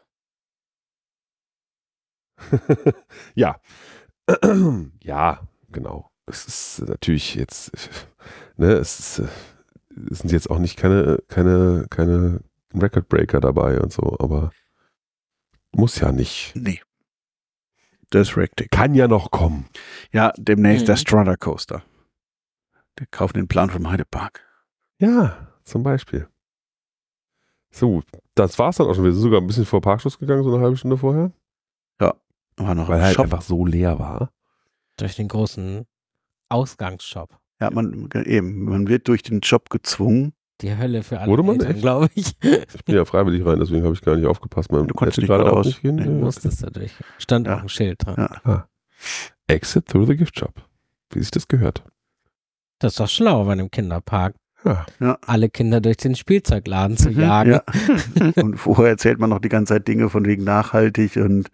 Speaker 1: Ja. Ja, genau. Es ist natürlich jetzt, ne, es sind jetzt auch nicht keine Record-Breaker dabei und so, aber muss ja nicht.
Speaker 4: Nee. Das ist richtig.
Speaker 1: Kann ja noch kommen.
Speaker 4: Ja, demnächst der
Speaker 3: Mhm.
Speaker 4: Strata Coaster. Der kauft den Plan vom Heidepark.
Speaker 1: Ja, zum Beispiel. So, das war's dann auch schon. Wir sind sogar ein bisschen vor Parkschluss gegangen, so eine halbe Stunde vorher.
Speaker 4: War noch
Speaker 1: Weil
Speaker 4: ein
Speaker 1: halt
Speaker 4: Shop.
Speaker 1: einfach so leer war.
Speaker 3: Durch den großen Ausgangsshop.
Speaker 4: Ja, man wird durch den Shop gezwungen.
Speaker 3: Die Hölle für alle
Speaker 1: Wurde man
Speaker 3: Eltern,
Speaker 1: echt?
Speaker 3: glaube ich.
Speaker 1: Ich bin ja freiwillig rein, deswegen habe ich gar nicht aufgepasst. Man
Speaker 4: Du konntest
Speaker 1: hätte
Speaker 4: nicht
Speaker 1: gerade auch
Speaker 4: geradeaus.
Speaker 1: nicht gehen.
Speaker 4: Nee,
Speaker 1: Ja,
Speaker 3: Du
Speaker 1: okay.
Speaker 3: musstest da durch. Stand
Speaker 4: Ja.
Speaker 3: auch ein Schild dran.
Speaker 4: Ja.
Speaker 1: Exit through the gift shop. Wie sich das gehört.
Speaker 3: Das ist doch schlau bei einem Kinderpark.
Speaker 1: Ja.
Speaker 3: Alle Kinder durch den Spielzeugladen zu jagen.
Speaker 4: Ja. Und vorher erzählt man noch die ganze Zeit Dinge von wegen nachhaltig und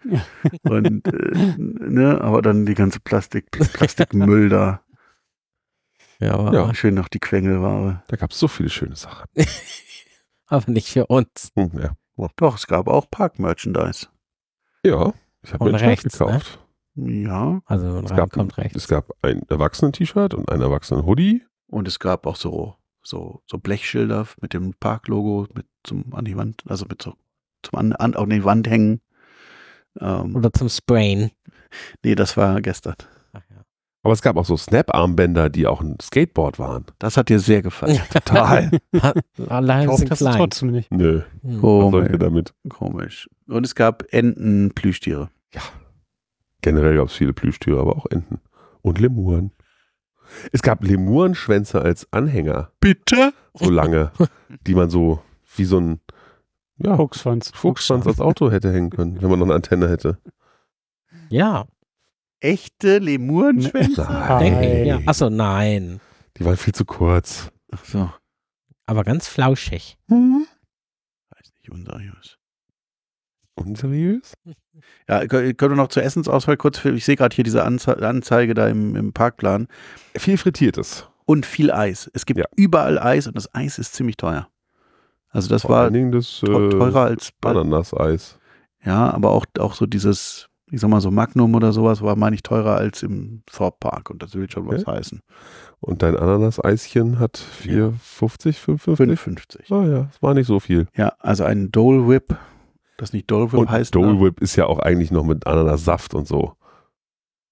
Speaker 4: ne, aber dann die ganze Plastikmüll da.
Speaker 3: Ja, aber,
Speaker 1: Ja.
Speaker 4: Schön noch die Quengelware.
Speaker 1: Da gab es so viele schöne Sachen.
Speaker 3: aber nicht für uns.
Speaker 1: Ja.
Speaker 4: Doch, es gab auch Park-Merchandise.
Speaker 1: Ja, ich habe
Speaker 3: Und
Speaker 1: mir ein Shirt
Speaker 3: rechts,
Speaker 1: gekauft.
Speaker 4: Ja.
Speaker 3: Also
Speaker 1: Es
Speaker 3: rein
Speaker 1: gab,
Speaker 3: kommt rechts.
Speaker 1: es gab ein Erwachsenen-T-Shirt und ein Erwachsenen-Hoodie.
Speaker 4: Und es gab auch so Blechschilder mit dem Parklogo an die Wand, also mit so zum an die Wand hängen.
Speaker 3: Oder zum Sprayen.
Speaker 4: Nee, das war gestern.
Speaker 3: Ach ja.
Speaker 1: Aber es gab auch so Snap-Armbänder, die auch ein Skateboard waren.
Speaker 4: Das hat dir sehr gefallen.
Speaker 1: Total.
Speaker 3: Allein
Speaker 2: Ich hoffe,
Speaker 3: sind
Speaker 2: das ist
Speaker 3: klein.
Speaker 2: trotzdem nicht.
Speaker 1: Nö,
Speaker 3: Hm.
Speaker 1: was soll ich denn damit?
Speaker 4: Komisch. Und es gab Enten-Plüschtiere.
Speaker 1: Generell gab es viele Plüschtiere, aber auch Enten. Und Lemuren. Es gab Lemurenschwänze als Anhänger,
Speaker 4: Bitte?
Speaker 1: so lange, die man so wie so ein
Speaker 2: Fuchsschwanz.
Speaker 1: Fuchsschwanz als Auto hätte hängen können, wenn man noch eine Antenne hätte.
Speaker 3: Ja,
Speaker 4: Echte Lemurenschwänze?
Speaker 1: Nein.
Speaker 3: denke ich. Ja. Achso, nein.
Speaker 1: Die waren viel zu kurz.
Speaker 4: Ach so.
Speaker 3: Aber ganz flauschig.
Speaker 4: Weiß nicht, unseriös.
Speaker 1: Unseriös?
Speaker 4: Ja, können wir noch zur Essensauswahl kurz, ich sehe gerade hier diese Anzeige da im Parkplan.
Speaker 1: Viel Frittiertes.
Speaker 4: Und viel Eis. Es gibt
Speaker 1: Ja.
Speaker 4: überall Eis und das Eis ist ziemlich teuer. Also das
Speaker 1: Vor
Speaker 4: war
Speaker 1: allen Dingen das
Speaker 4: teurer als
Speaker 1: Ananaseis.
Speaker 4: ja, aber auch so dieses, ich sag mal so Magnum oder sowas war, meine ich, teurer als im Thorpe Park und das will schon was heißen.
Speaker 1: Und dein Ananaseischen hat 4,50, 5,50?
Speaker 4: 55.
Speaker 1: Ah ja, es war nicht so viel.
Speaker 4: Ja, also ein Dole Whip, das nicht Dole Whip
Speaker 1: Und
Speaker 4: heißt.
Speaker 1: Dole Whip ist ja auch eigentlich noch mit Ananassaft und so.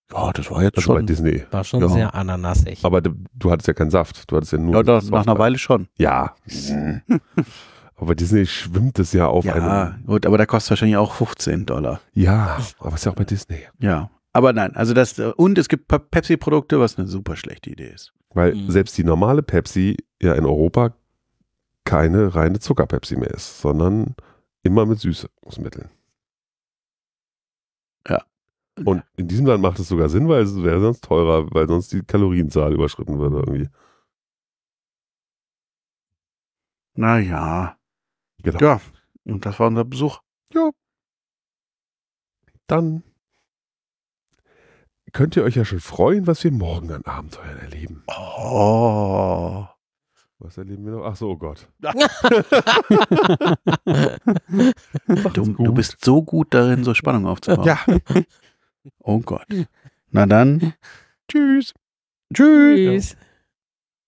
Speaker 4: Ja, das war jetzt
Speaker 1: Also bei
Speaker 4: schon.
Speaker 1: Disney.
Speaker 3: War schon
Speaker 4: Ja.
Speaker 3: sehr ananasig.
Speaker 1: Aber du hattest ja keinen Saft. Du hattest ja nur.
Speaker 4: Ja, doch,
Speaker 1: das
Speaker 4: nach einer
Speaker 1: Software.
Speaker 4: Weile schon.
Speaker 1: Ja. Aber bei Disney schwimmt es ja auf
Speaker 4: Ja,
Speaker 1: einem.
Speaker 4: gut, aber der kostet wahrscheinlich auch $15.
Speaker 1: Ja, aber ist ja auch bei Disney.
Speaker 4: Ja. Aber nein, also und es gibt Pepsi-Produkte, was eine super schlechte Idee ist.
Speaker 1: Weil
Speaker 3: Mhm.
Speaker 1: selbst die normale Pepsi ja in Europa keine reine Zucker-Pepsi mehr ist, sondern immer mit Süßungsmitteln.
Speaker 4: Ja.
Speaker 1: Und in diesem Land macht es sogar Sinn, weil es wäre sonst teurer, weil sonst die Kalorienzahl überschritten würde irgendwie.
Speaker 4: Naja.
Speaker 1: Genau.
Speaker 4: Ja, und das war unser Besuch.
Speaker 1: Dann könnt ihr euch ja schon freuen, was wir morgen an Abenteuern erleben.
Speaker 4: Oh.
Speaker 1: Was erleben wir noch? Ach so, oh Gott.
Speaker 4: Du bist so gut darin, so Spannung aufzubauen.
Speaker 1: Ja.
Speaker 4: Oh Gott. Na dann.
Speaker 1: Tschüss.
Speaker 4: Tschüss.
Speaker 3: Tschüss.